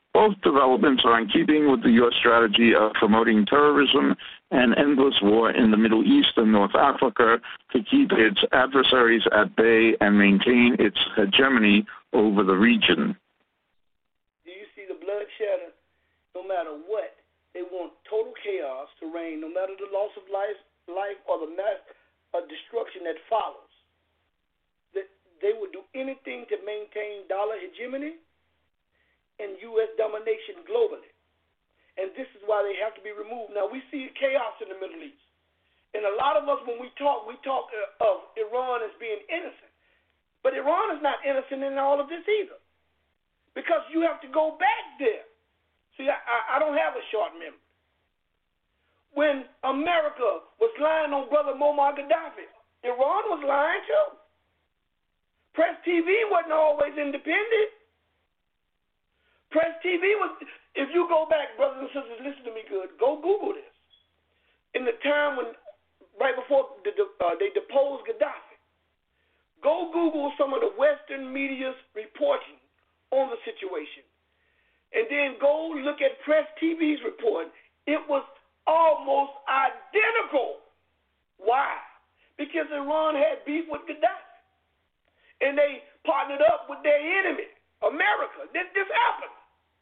Both developments are in keeping with the U S strategy of promoting terrorism and endless war in the Middle East and North Africa to keep its adversaries at bay and maintain its hegemony over the region. Do you see the bloodshed? No matter what, they want total chaos to reign, no matter the loss of life, life or the mass uh, destruction that follows. That they would do anything to maintain dollar hegemony and U S domination globally. And this is why they have to be removed. Now, we see chaos in the Middle East. And a lot of us, when we talk, we talk uh, of Iran as being innocent. But Iran is not innocent in all of this either. Because you have to go back there. See, I, I don't have a short memory. When America was lying on brother Muammar Gaddafi, Iran was lying too. Press T V wasn't always independent. Press T V was, if you go back, brothers and sisters, listen to me good, go Google this. In the time when, right before the, uh, they deposed Gaddafi, go Google some of the Western media's reporting on the situation. And then go look at Press T V's report. It was almost identical. Why? Because Iran had beef with Gaddafi. And they partnered up with their enemy, America. This, this happened.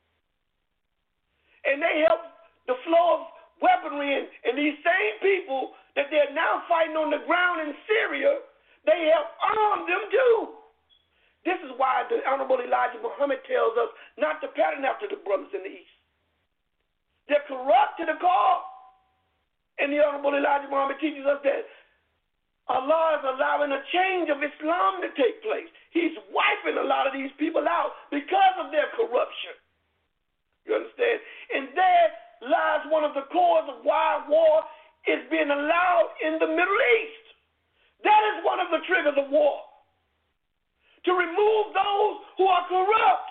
And they helped the flow of weaponry, and, and these same people that they're now fighting on the ground in Syria, they have armed them too. This is why the Honorable Elijah Muhammad tells us not to pattern after the brothers in the East. They're corrupt to the core. And the Honorable Elijah Muhammad teaches us that Allah is allowing a change of Islam to take place. He's wiping a lot of these people out because of their corruption. You understand? And there lies one of the causes of why war is being allowed in the Middle East. That is one of the triggers of war. To remove those who are corrupt.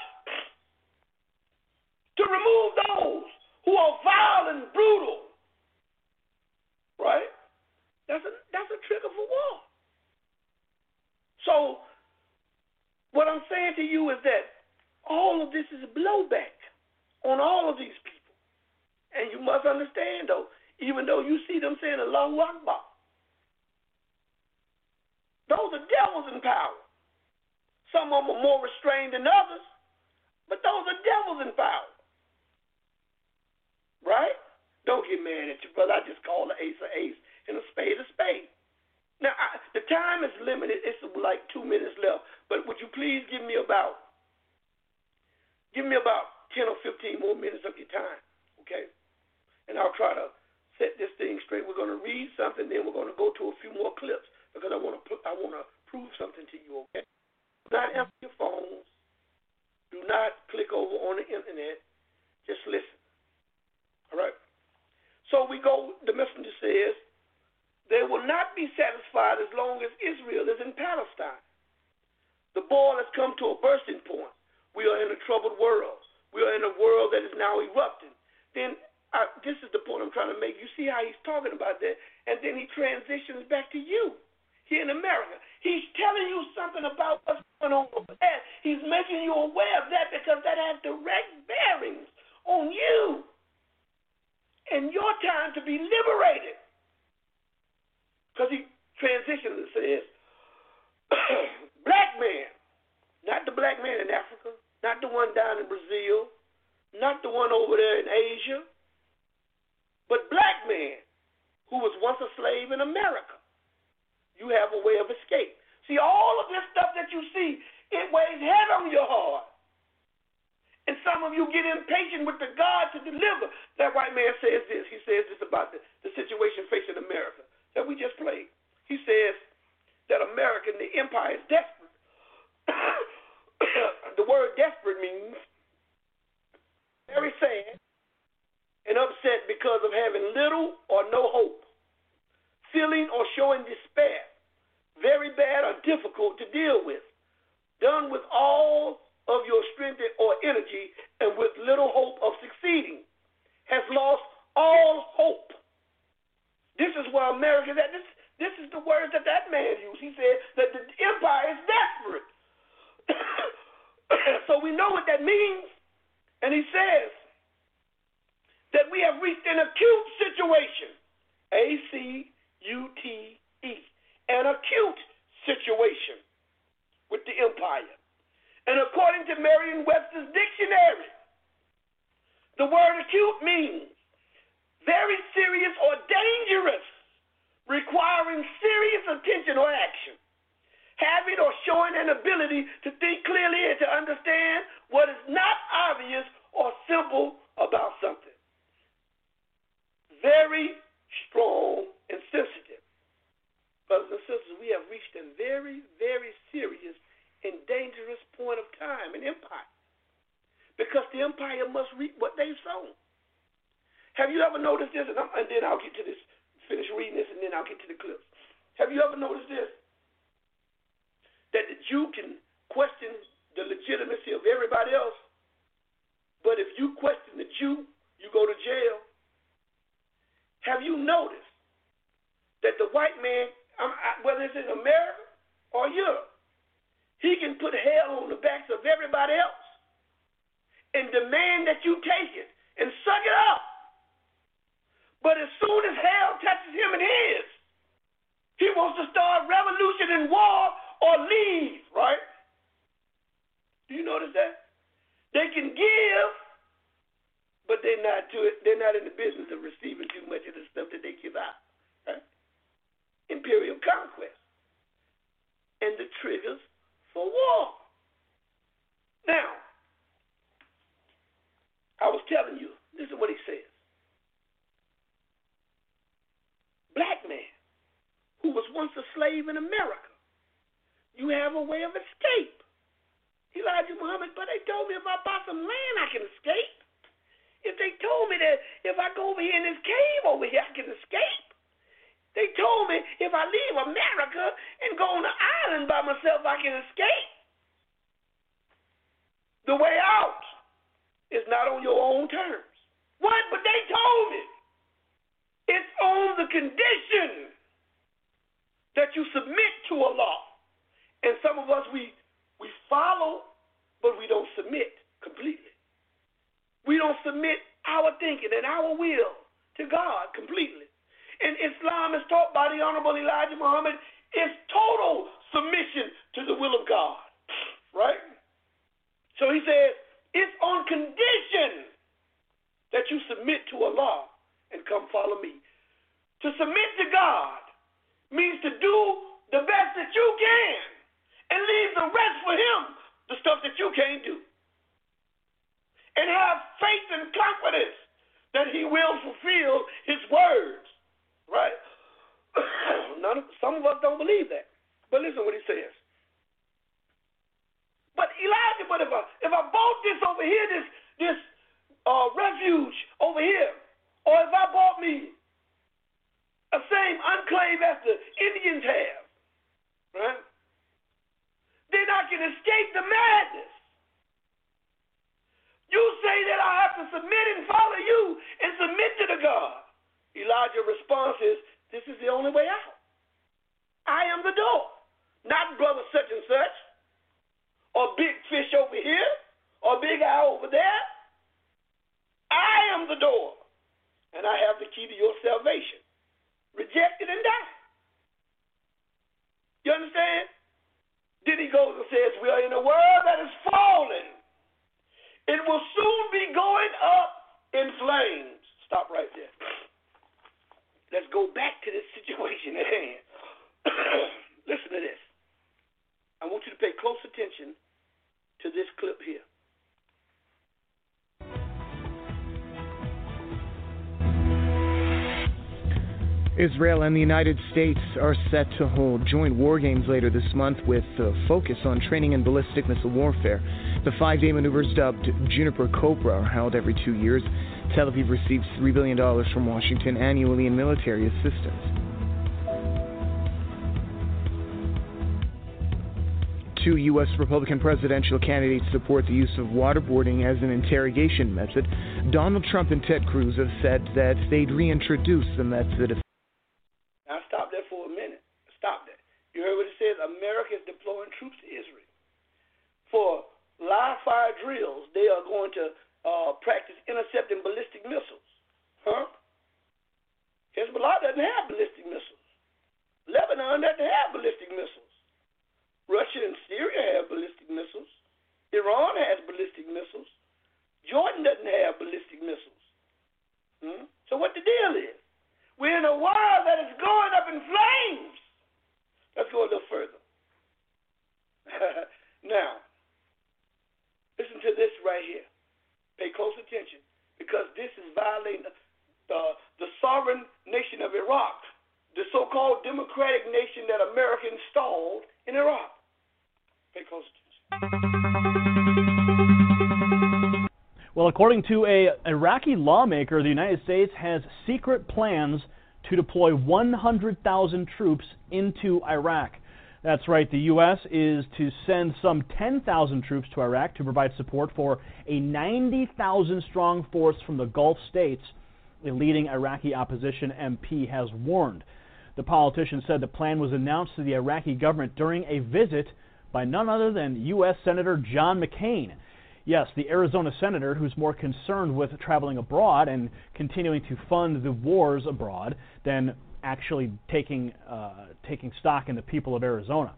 To remove those who are vile and brutal. Right? That's a, that's a trigger for war. So, what I'm saying to you is that all of this is a blowback on all of these people. And you must understand, though, even though you see them saying Allahu Akbar, those are devils in power. Some of them are more restrained than others, but those are devils in power. Right? Don't get mad at you, brother. I just call an ace a ace and a spade a spade. Now, I, the time is limited. It's like two minutes left. But would you please give me about, give me about ten or fifteen more minutes of your time, okay? And I'll try to set this thing straight. We're going to read something, then we're going to go to a few more clips because I want to I want to prove something to you, okay? Do not answer your phones. Do not click over on the internet. Just listen. All right? So we go, the messenger says, they will not be satisfied as long as Israel is in Palestine. The boil has come to a bursting point. We are in a troubled world. We are in a world that is now erupting. Then I, this is the point I'm trying to make. You see how he's talking about that, and then he transitions back to you here in America. He's telling you something about what's going on over there. He's making you aware of that because that has direct bearings on you and your time to be liberated. Because he transitions and says, black man, not the black man in Africa, not the one down in Brazil, not the one over there in Asia, but black man who was once a slave in America. You have a way of escape. See, all of this stuff that you see, it weighs heavy on your heart. And some of you get impatient with the God to deliver. That white man says this. He says this about the, the situation facing America that we just played. He says that America and the empire is desperate. The word desperate means very sad and upset because of having little or no hope, feeling or showing despair, very bad or difficult to deal with, done with all of your strength or energy and with little hope of succeeding, has lost all hope. This is where America is at. This, this is the words that that man used. He said that the empire is desperate. So we know what that means. And he says that we have reached an acute situation, A C U T E, an acute situation with the empire. And according to Merriam-Webster's dictionary, the word acute means very serious or dangerous, requiring serious attention or action, having or showing an ability to think clearly and to understand what is not obvious or simple about something. Very strong and sensitive. Brothers and sisters, we have reached a very, very serious and dangerous point of time in empire. Because the empire must reap what they've sown. Have you ever noticed this? And, and then I'll get to this, finish reading this, and then I'll get to the clips. Have you ever noticed this? That the Jew can question the legitimacy of everybody else, but if you question the Jew, you go to jail. Have you noticed that the white man, whether it's in America or Europe, he can put hell on the backs of everybody else and demand that you take it and suck it up. But as soon as hell touches him and his, he wants to start revolution and war or leave, right? Do you notice that? They can give, but they're not to it. They're not in the business of receiving too much of the stuff that they give out, right? Imperial conquest and the triggers for war. Now, I was telling you, this is what he says. Black man who was once a slave in America, you have a way of escape. Elijah Muhammad, but they told me if I buy some land, I can escape. If they told me that if I go over here in this cave over here, I can escape. They told me if I leave America and go on an island by myself, I can escape. The way out is not on your own terms. What? But they told me. It's on the condition that you submit to a law. And some of us, we, we follow, but we don't submit completely. We don't submit our thinking and our will to God completely. And Islam is taught by the Honorable Elijah Muhammad is total submission to the will of God, right? So he said, it's on condition that you submit to Allah and come follow me. To submit to God means to do the best that you can and leave the rest for him, the stuff that you can't do. And have faith and confidence that he will fulfill his words, right? None of, some of us don't believe that. But listen what he says. But Elijah, but if I if I bought this over here, this this uh, refuge over here, or if I bought me a same enclave as the Indians have, right? Then I can escape the madness. You say that I have to submit and follow you and submit to the God. Elijah's response is, this is the only way out. I am the door, not brother such and such, or big fish over here, or big eye over there. I am the door, and I have the key to your salvation. Reject it and die. You understand? Then he goes and says, we are in a world that is falling. It will soon be going up in flames. Stop right there. Let's go back to this situation at hand. Listen to this. I want you to pay close attention to this clip here. Israel and the United States are set to hold joint war games later this month with a focus on training in ballistic missile warfare. The five-day maneuvers, dubbed Juniper Cobra, are held every two years. Tel Aviv receives three billion dollars from Washington annually in military assistance. Two U S Republican presidential candidates support the use of waterboarding as an interrogation method. Donald Trump and Ted Cruz have said that they'd reintroduce the method. Of now stop there for a minute. Stop that. You heard what it says? America is deploying troops to Israel. For live fire drills, they are going to uh, practice intercepting ballistic missiles. Huh? Hezbollah doesn't have ballistic missiles. Lebanon doesn't have ballistic missiles. Russia and Syria have ballistic missiles. Iran has ballistic missiles. Jordan doesn't have ballistic missiles. Hmm? So what the deal is? We're in a world that is going up in flames. Let's go a little further. Now, listen to this right here. Pay close attention, because this is violating the, the, the sovereign nation of Iraq, the so-called democratic nation that America installed in Iraq. Pay close attention. Well, according to a Iraqi lawmaker, the United States has secret plans to deploy one hundred thousand troops into Iraq. That's right, the U S is to send some ten thousand troops to Iraq to provide support for a ninety thousand strong force from the Gulf states, a leading Iraqi opposition M P has warned. The politician said the plan was announced to the Iraqi government during a visit by none other than U S Senator John McCain. Yes, the Arizona senator who's more concerned with traveling abroad and continuing to fund the wars abroad than actually taking uh, taking stock in the people of Arizona.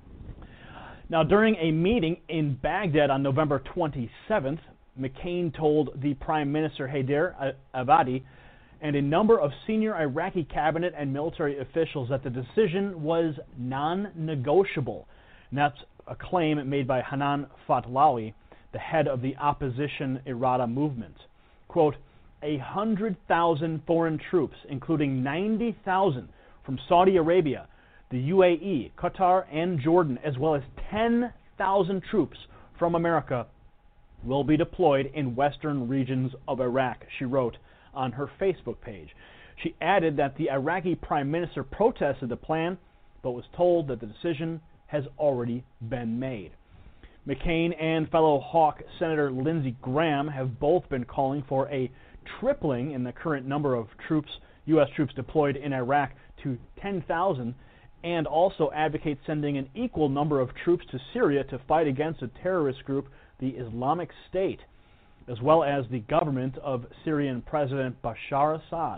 Now, during a meeting in Baghdad on November twenty-seventh, McCain told the Prime Minister Haider Abadi and a number of senior Iraqi cabinet and military officials that the decision was non-negotiable. And that's a claim made by Hanan Fatlawi, the head of the opposition Irada movement. Quote, a hundred thousand foreign troops, including ninety thousand from Saudi Arabia, the U A E, Qatar, and Jordan, as well as ten thousand troops from America, will be deployed in western regions of Iraq, she wrote on her Facebook page. She added that the Iraqi Prime Minister protested the plan, but was told that the decision has already been made. McCain and fellow Hawk Senator Lindsey Graham have both been calling for a tripling in the current number of troops, U S troops deployed in Iraq to ten thousand, and also advocate sending an equal number of troops to Syria to fight against a terrorist group, the Islamic State, as well as the government of Syrian President Bashar Assad.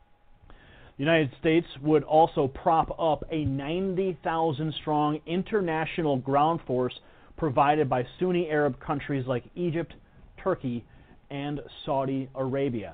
The United States would also prop up a ninety thousand strong international ground force provided by Sunni Arab countries like Egypt, Turkey, and Saudi Arabia.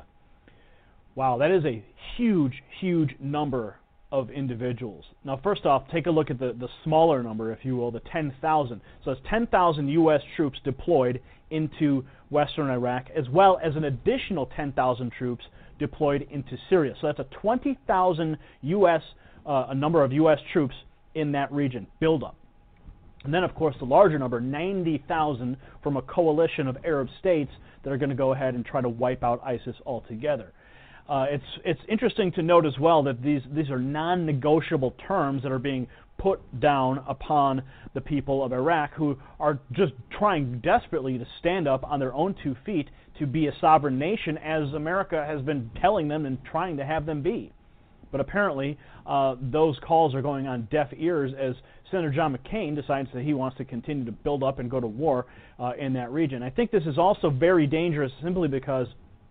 Wow, that is a huge, huge number of individuals. Now, first off, take a look at the, the smaller number, if you will, the ten thousand. So that's ten thousand U S troops deployed into western Iraq, as well as an additional ten thousand troops deployed into Syria. So that's a twenty thousand U S, uh, a number of U S troops in that region, build up. And then, of course, the larger number, ninety thousand from a coalition of Arab states that are going to go ahead and try to wipe out ISIS altogether. Uh, it's it's interesting to note as well that these these are non-negotiable terms that are being put down upon the people of Iraq, who are just trying desperately to stand up on their own two feet to be a sovereign nation, as America has been telling them and trying to have them be. But apparently, uh, those calls are going on deaf ears as Senator John McCain decides that he wants to continue to build up and go to war uh, in that region. I think this is also very dangerous simply because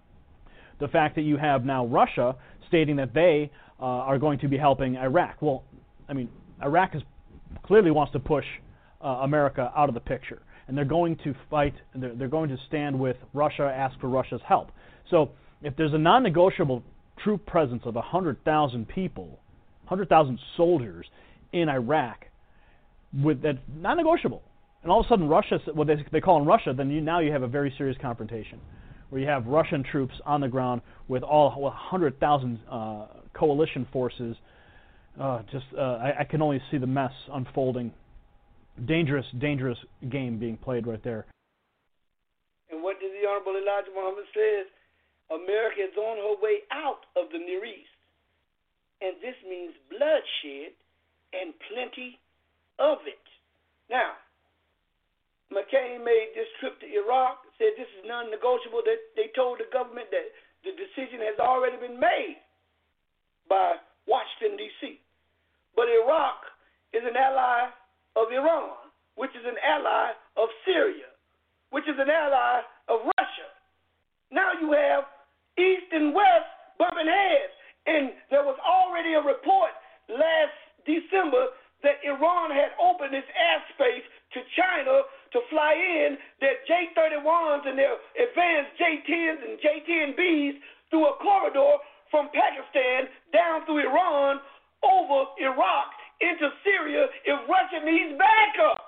the fact that you have now Russia stating that they uh, are going to be helping Iraq. Well, I mean, Iraq is, clearly wants to push uh, America out of the picture, and they're going to fight, they're, they're going to stand with Russia, ask for Russia's help. So if there's a non-negotiable troop presence of one hundred thousand people, one hundred thousand soldiers in Iraq, with that non-negotiable, and all of a sudden Russia, what they, they call in Russia, then you, now you have a very serious confrontation, where you have Russian troops on the ground with all one hundred thousand uh, coalition forces. Uh, just uh, I, I can only see the mess unfolding. Dangerous, dangerous game being played right there. And what did the Honorable Elijah Muhammad says? America is on her way out of the Near East, and this means bloodshed and plenty of it. Now, McCain made this trip to Iraq, said this is non-negotiable. That they told the government that the decision has already been made by Washington, D C But Iraq is an ally of Iran, which is an ally of Syria, which is an ally of Russia. Now you have East and West bumping heads. And there was already a report last December that Iran had opened its airspace to China to fly in their J thirty-ones and their advanced J tens and J ten Bs through a corridor from Pakistan down through Iran, over Iraq, into Syria if Russia needs backup.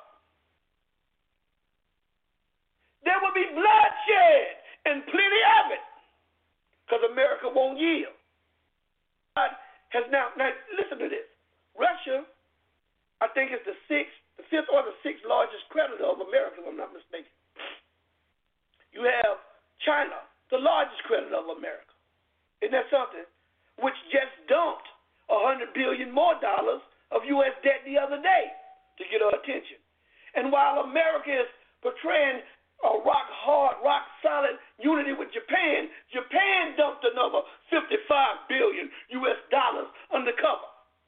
There will be bloodshed and plenty of it because America won't yield. God has now, now listen to this. Russia, I think, is the sixth, the fifth or the sixth largest creditor of America, if I'm not mistaken. You have China, the largest creditor of America. Isn't that something? Which just dumped a hundred billion more dollars of U S debt the other day to get our attention. And while America is portraying a rock hard, rock solid unity with Japan, Japan dumped another fifty-five billion U S dollars undercover.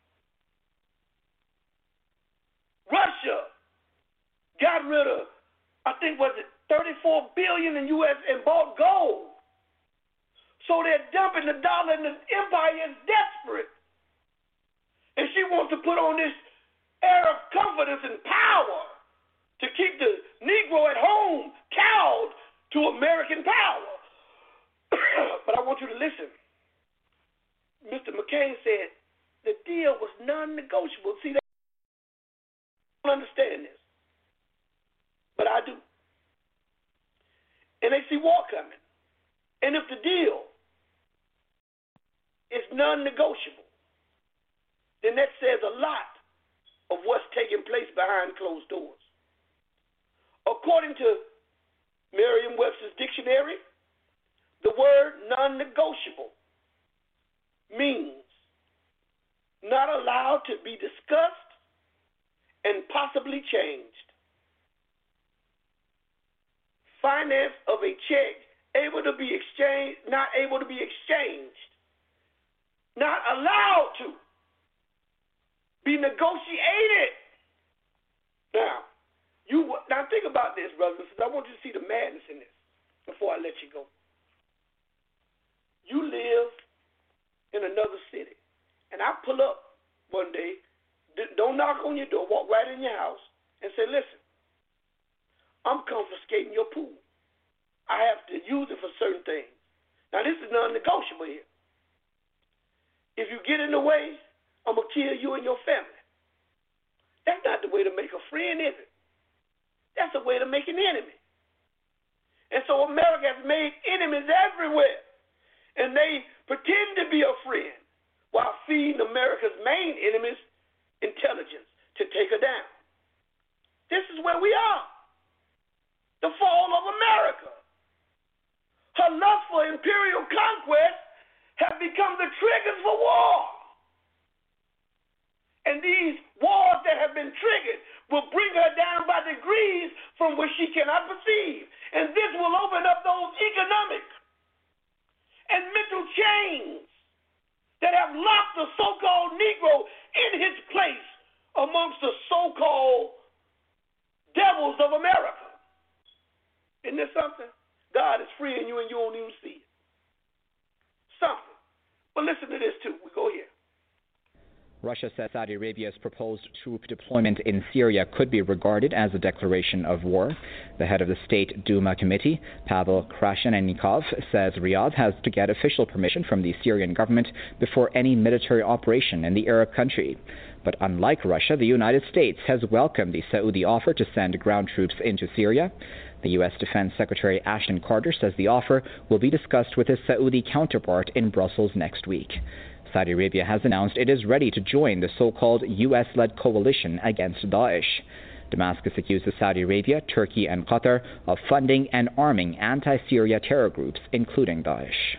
Russia got rid of, I think, was it thirty-four billion in U S and bought gold. So they're dumping the dollar, and the empire is desperate. And she wants to put on this air of confidence and power to keep the Negro at home cowed to American power. But I want you to listen. Mister McCain said the deal was non-negotiable. See, they don't understand this. But I do. And they see war coming. And if the deal is non-negotiable, then that says a lot of what's taking place behind closed doors. According to Merriam-Webster's dictionary, the word non-negotiable means not allowed to be discussed and possibly changed. Finance of a check able to be exchanged, not able to be exchanged, not allowed to be negotiated. Now, you now think about this, brothers and sisters. I want you to see the madness in this before I let you go. You live in another city, and I pull up one day, don't knock on your door, walk right in your house, and say, listen, I'm confiscating your pool. I have to use it for certain things. Now, this is non-negotiable here. If you get in the way, I'm going to kill you and your family. That's not the way to make a friend, is it? That's the way to make an enemy. And so America has made enemies everywhere. And they pretend to be a friend while feeding America's main enemies intelligence to take her down. This is where we are. The fall of America. Her lust for imperial conquest have become the triggers for war. And these wars that have been triggered will bring her down by degrees from which she cannot perceive. And this will open up those economic and mental chains that have locked the so-called Negro in his place amongst the so-called devils of America. Isn't there something? God is freeing you and you don't even see it. Something. But listen to this too. We go here. Russia says Saudi Arabia's proposed troop deployment in Syria could be regarded as a declaration of war. The head of the State Duma Committee, Pavel Krashenikov, says Riyadh has to get official permission from the Syrian government before any military operation in the Arab country. But unlike Russia, the United States has welcomed the Saudi offer to send ground troops into Syria. The U S Defense Secretary Ashton Carter says the offer will be discussed with his Saudi counterpart in Brussels next week. Saudi Arabia has announced it is ready to join the so-called U S-led coalition against Daesh. Damascus accuses Saudi Arabia, Turkey and Qatar of funding and arming anti-Syria terror groups, including Daesh.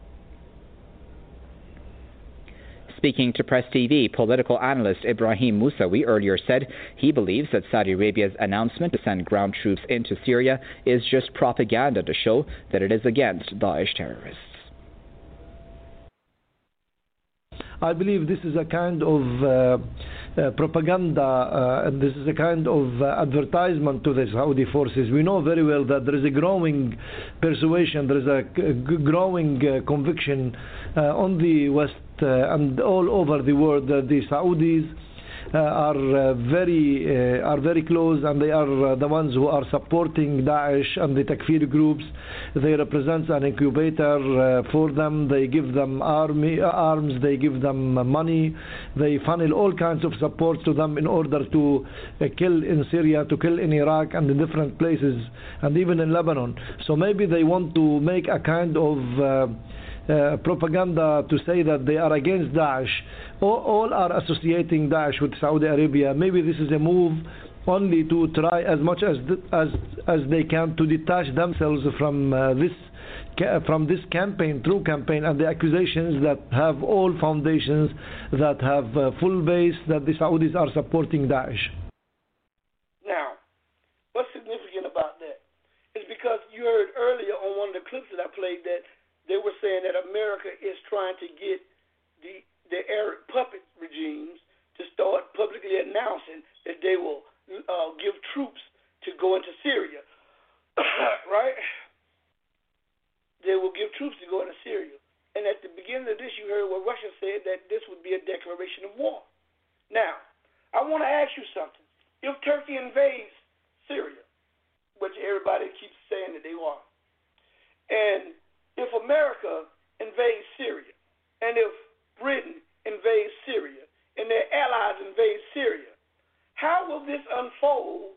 Speaking to Press T V, political analyst Ibrahim Musawi earlier said he believes that Saudi Arabia's announcement to send ground troops into Syria is just propaganda to show that it is against Daesh terrorists. I believe this is a kind of uh, uh, propaganda, uh, and this is a kind of uh, advertisement to the Saudi forces. We know very well that there is a growing persuasion, there is a g- g- growing uh, conviction uh, on the West uh, and all over the world that the Saudis Uh, are uh, very uh, are very close, and they are uh, the ones who are supporting Daesh and the Takfir groups. They represent an incubator uh, for them. They give them army uh, arms. They give them uh, money. They funnel all kinds of support to them in order to uh, kill in Syria, to kill in Iraq, and in different places, and even in Lebanon. So maybe they want to make a kind of uh, Uh, propaganda to say that they are against Daesh. All, all are associating Daesh with Saudi Arabia. Maybe this is a move only to try as much as th- as as they can to detach themselves from uh, this ca- from this campaign, true campaign, and the accusations that have all foundations, that have uh, full base, that the Saudis are supporting Daesh. Now, what's significant about that is because you heard earlier on one of the clips that I played that they were saying that America is trying to get the the Arab puppet regimes to start publicly announcing that they will uh, give troops to go into Syria, right? They will give troops to go into Syria. And at the beginning of this, you heard what Russia said, that this would be a declaration of war. Now, I want to ask you something. If Turkey invades Syria, which everybody keeps saying that they are, and if America invades Syria, and if Britain invades Syria, and their allies invade Syria, how will this unfold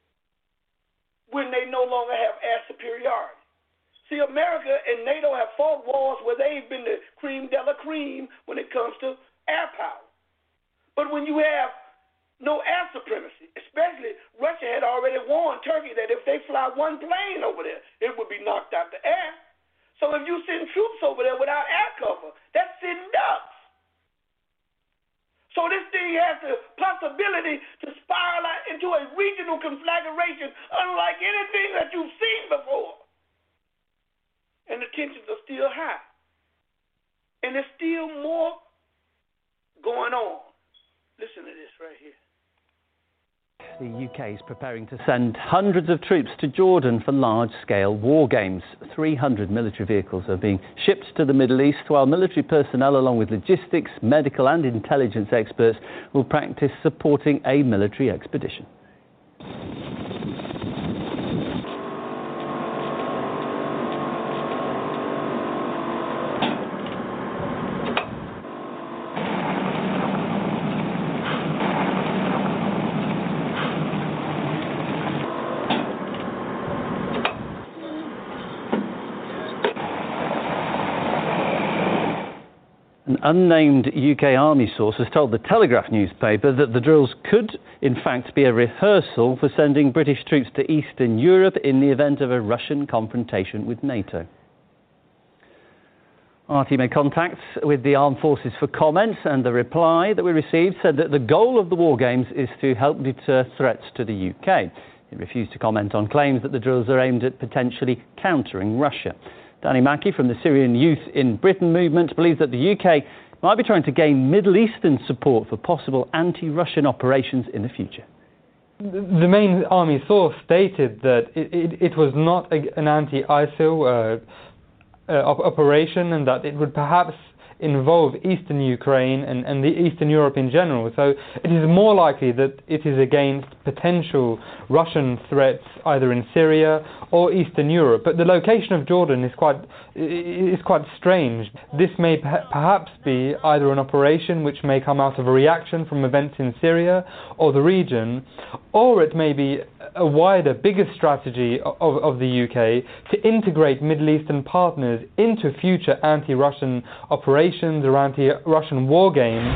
when they no longer have air superiority? See, America and NATO have fought wars where they've been the cream de la cream when it comes to air power. But when you have no air supremacy, especially Russia had already warned Turkey that if they fly one plane over there, it would be knocked out the air. So if you send troops over there without air cover, that's sitting ducks. So this thing has the possibility to spiral out into a regional conflagration unlike anything that you've seen before. And the tensions are still high. And there's still more going on. Listen to this right here. The U K is preparing to send hundreds of troops to Jordan for large-scale war games. three hundred military vehicles are being shipped to the Middle East, while military personnel, along with logistics, medical and intelligence experts, will practice supporting a military expedition. An unnamed U K Army source has told the Telegraph newspaper that the drills could, in fact, be a rehearsal for sending British troops to Eastern Europe in the event of a Russian confrontation with NATO. R T made contact with the armed forces for comment, and the reply that we received said that the goal of the war games is to help deter threats to the U K. It refused to comment on claims that the drills are aimed at potentially countering Russia. Danny Mackey from the Syrian Youth in Britain movement believes that the U K might be trying to gain Middle Eastern support for possible anti-Russian operations in the future. The main army source stated that it, it, it was not a, an anti-ISIL uh, uh, op- operation, and that it would perhaps involve Eastern Ukraine and, and the Eastern Europe in general. So it is more likely that it is against potential Russian threats either in Syria or Eastern Europe. But the location of Jordan is quite is quite strange. This may perhaps be either an operation which may come out of a reaction from events in Syria or the region, or it may be a wider, bigger strategy of, of the U K to integrate Middle Eastern partners into future anti-Russian operations or anti-Russian war games.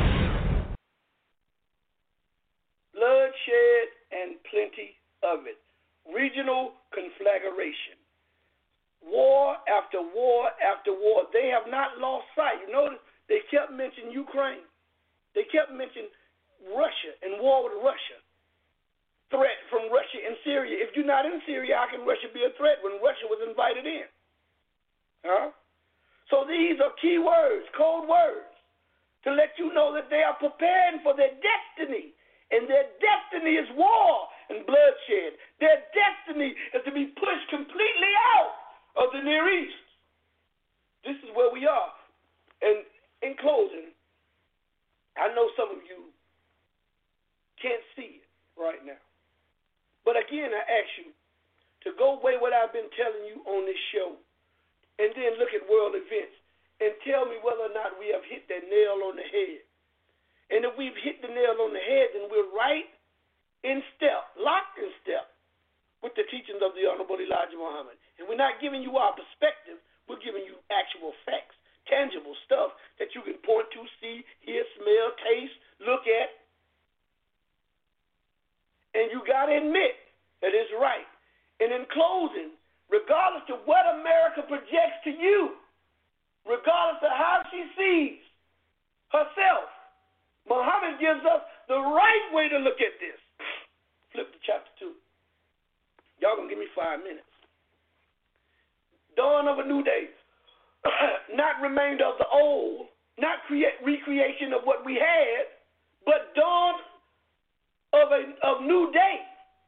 Bloodshed and plenty of it. Regional conflagration. War after war after war. They have not lost sight. You notice they kept mentioning Ukraine. They kept mentioning Russia and war with Russia. Threat from Russia in Syria. If you're not in Syria, how can Russia be a threat when Russia was invited in? Huh? So these are key words, code words, to let you know that they are preparing for their destiny. And their destiny is war and bloodshed. Their destiny is to be pushed completely out of the Near East. This is where we are. And in closing, I know some of you can't see it right now. But again, I ask you to go weigh what I've been telling you on this show and then look at world events and tell me whether or not we have hit that nail on the head. And if we've hit the nail on the head, then we're right in step, locked in step with the teachings of the Honorable Elijah Muhammad. And we're not giving you our perspective, we're giving you actual facts, tangible stuff that you can point to, see, hear, smell, taste, look at. And you got to admit that it's right. And in closing, regardless of what America projects to you, regardless of how she sees herself, Muhammad gives us the right way to look at this. Flip to chapter two. Y'all gonna give me five minutes. Dawn of a new day. Not remainder of the old, not create recreation of what we had, but dawn of a of new day.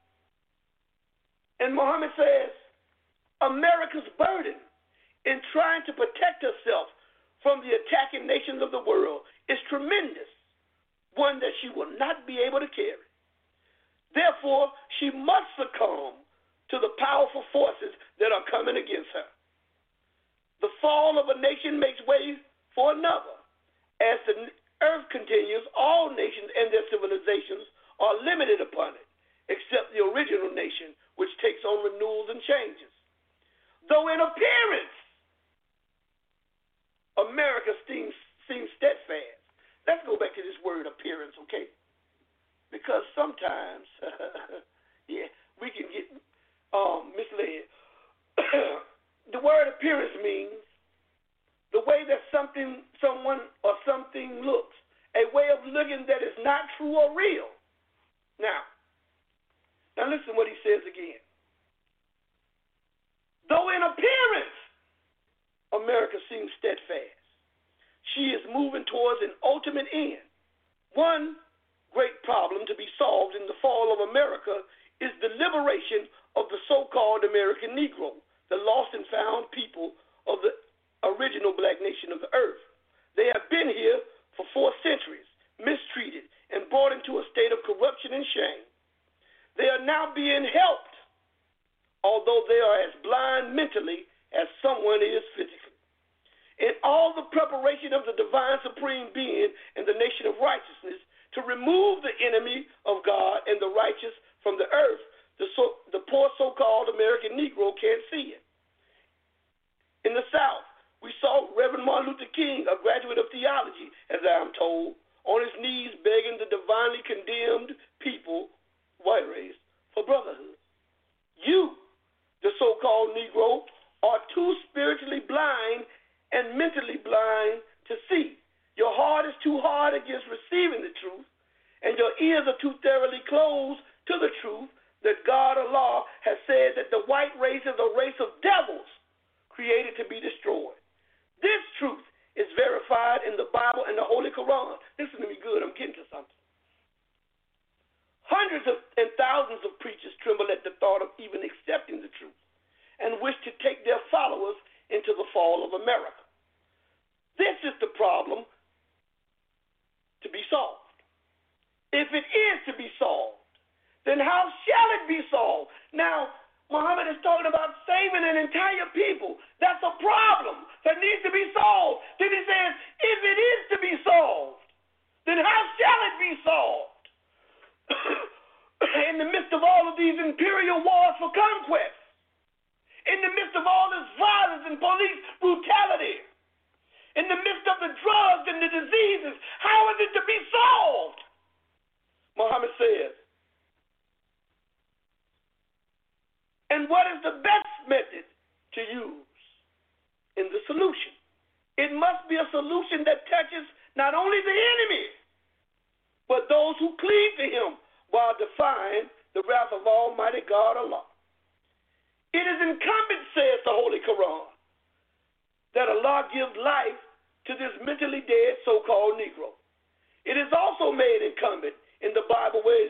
And Muhammad says, America's burden in trying to protect herself from the attacking nations of the world is tremendous, one that she will not be able to carry. Therefore, she must succumb to the powerful forces that are coming against her. The fall of a nation makes way for another. As the earth continues, all nations and their civilizations are limited upon it, except the original nation, which takes on renewals and changes. Though in appearance, America seems, seems steadfast. Let's go back to this word appearance, okay? Because sometimes, yeah, we can get um, misled. The word appearance means the way that something, someone, or something looks, a way of looking that is not true or real. Now, now listen what he says again. Though in appearance, America seems steadfast, she is moving towards an ultimate end. One great problem to be solved in the fall of America is the liberation of the so-called American Negro, the lost and found people of the original black nation of the earth. They have been here for four centuries, mistreated, and brought into a state of corruption and shame. They are now being helped, although they are as blind mentally as someone is physically. In all the preparation of the divine supreme being and the nation of righteousness to remove the enemy of God and the righteous from the earth, the, so, the poor so-called American Negro can't see it. In the South, we saw Reverend Martin Luther King, a graduate of theology, as I am told, on his knees begging the divinely condemned people, white race, for brotherhood. You, the so-called Negro, are too spiritually blind and mentally blind to see. Your heart is too hard against receiving the truth, and your ears are too thoroughly closed to the truth that God, Allah, has said that the white race is a race of devils created to be destroyed. This truth is verified in the Bible and the Holy Quran. Listen to me good, I'm getting to something. Hundreds of, and thousands of preachers tremble at the thought of even accepting the truth and wish to take their followers into the fall of America. This is the problem to be solved. If it is to be solved, then how shall it be solved? Now, Muhammad is talking about saving an entire people. That's a problem that needs to be solved. Then he says, if it is to be solved, then how shall it be solved? In the midst of all of these imperial wars for conquest, in the midst of all this violence and police brutality, in the midst of the drugs and the diseases, how is it to be solved? Muhammad says, and what is the best method to use in the solution? It must be a solution that touches not only the enemy, but those who cleave to him while defying the wrath of Almighty God Allah. It is incumbent, says the Holy Quran, that Allah gives life to this mentally dead so-called Negro. It is also made incumbent in the Bible where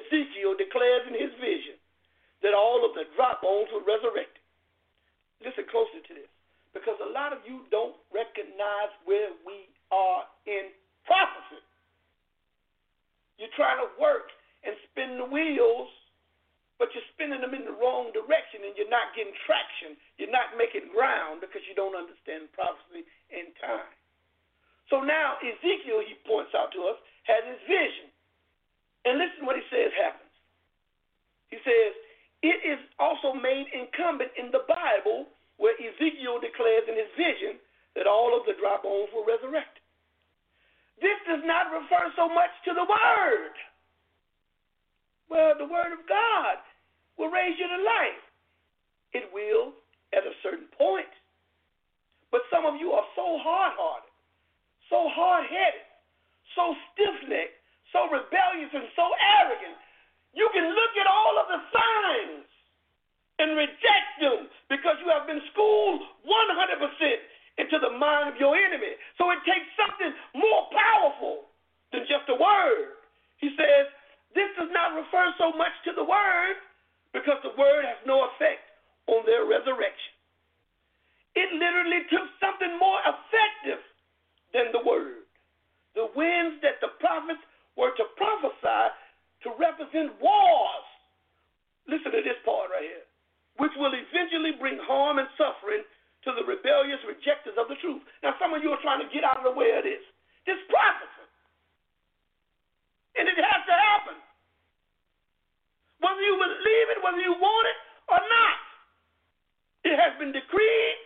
trying to work and spin the wheels, but you're spinning them in the wrong direction and you're not getting traction. You're not making ground because you don't understand prophecy and time. So now Ezekiel, he points out to us, has his vision. And listen what he says happens. He says, it is also made incumbent in the Bible where Ezekiel declares in his vision that all of the dry bones were resurrected. This does not refer so much to the Word. Well, the Word of God will raise you to life. It will at a certain point. But some of you are so hard-hearted, so hard-headed, so stiff-necked, so rebellious and so arrogant. You can look at all of the signs and reject them because you have been schooled one hundred percent into the mind of your enemy. So it takes something more powerful than just a word. He says, this does not refer so much to the word because the word has no effect on their resurrection. It literally took something more effective than the word. The winds that the prophets were to prophesy to represent wars. Listen to this part right here, which will eventually bring harm and suffering to the rebellious rejectors of the truth. Now, some of you are trying to get out of the way of this. This prophecy. And it has to happen. Whether you believe it, whether you want it or not. It has been decreed,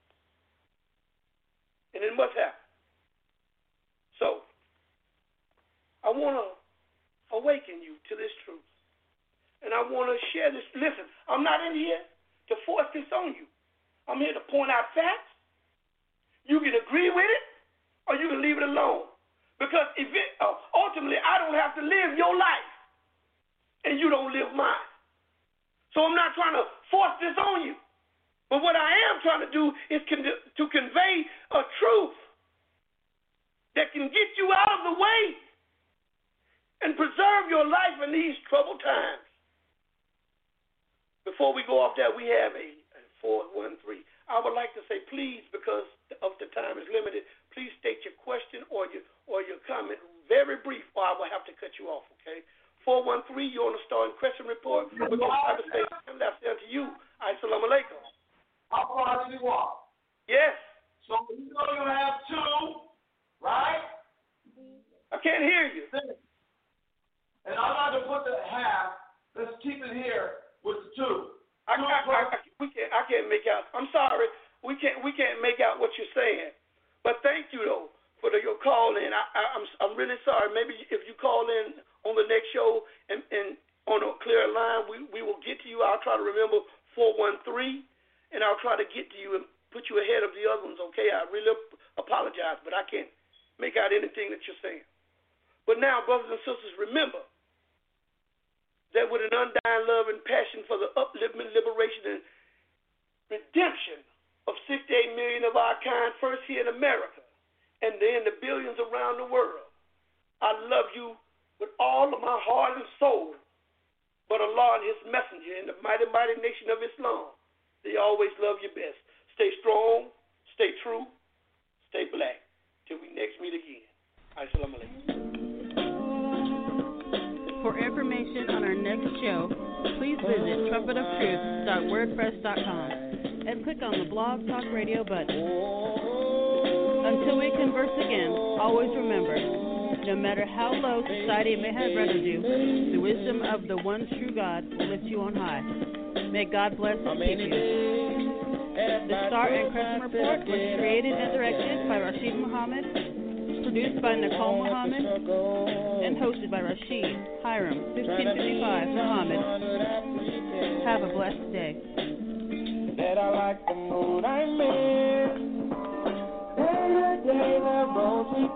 and it must happen. So, I want to awaken you to this truth. And I want to share this. Listen, I'm not in here to force this on you. I'm here to point out facts. You can agree with it, or you can leave it alone. Because if it, uh, ultimately, I don't have to live your life, and you don't live mine. So I'm not trying to force this on you. But what I am trying to do is con- to convey a truth that can get you out of the way and preserve your life in these troubled times. Before we go off that, we have a four one three. I would like to say, please, because of the time is limited, please state your question or your or your comment very brief, or I will have to cut you off, okay? four one three, you're on the Star and Crescent Report. We're going to try to say something that's down to you. Assalamu alaikum. How far did you walk? Yes. So you know you have two, right? I can't hear you. And I'm not going to put the half. Let's keep it here with the two. I, I, I, I, we can't, I can't make out. I'm sorry. We can't we can't make out what you're saying. But thank you, though, for the, your call in. I, I, I'm I'm really sorry. Maybe if you call in on the next show and, and on a clear line, we, we will get to you. I'll try to remember four one three, and I'll try to get to you and put you ahead of the other ones, okay? I really apologize, but I can't make out anything that you're saying. But now, brothers and sisters, remember that with an undying love and passion for the upliftment, liberation, and redemption of sixty-eight million of our kind, first here in America, and then the billions around the world, I love you with all of my heart and soul. But Allah and His messenger and the mighty, mighty nation of Islam, they always love you best. Stay strong, stay true, stay black. Till we next meet again. Assalamu alaikum. For information on our next show, please visit trumpet of truth dot wordpress dot com and click on the Blog Talk Radio button. Until we converse again, always remember, no matter how low society may have rendered you, the wisdom of the one true God will lift you on high. May God bless and keep you. The Star and Crescent Report was created and directed by Rashid Muhammad, produced by Nicole Muhammad, and hosted by Rashid Hiram, fifteen fifty-five Muhammad. Have a blessed day. That I like the mood I'm in. Day to day the roads we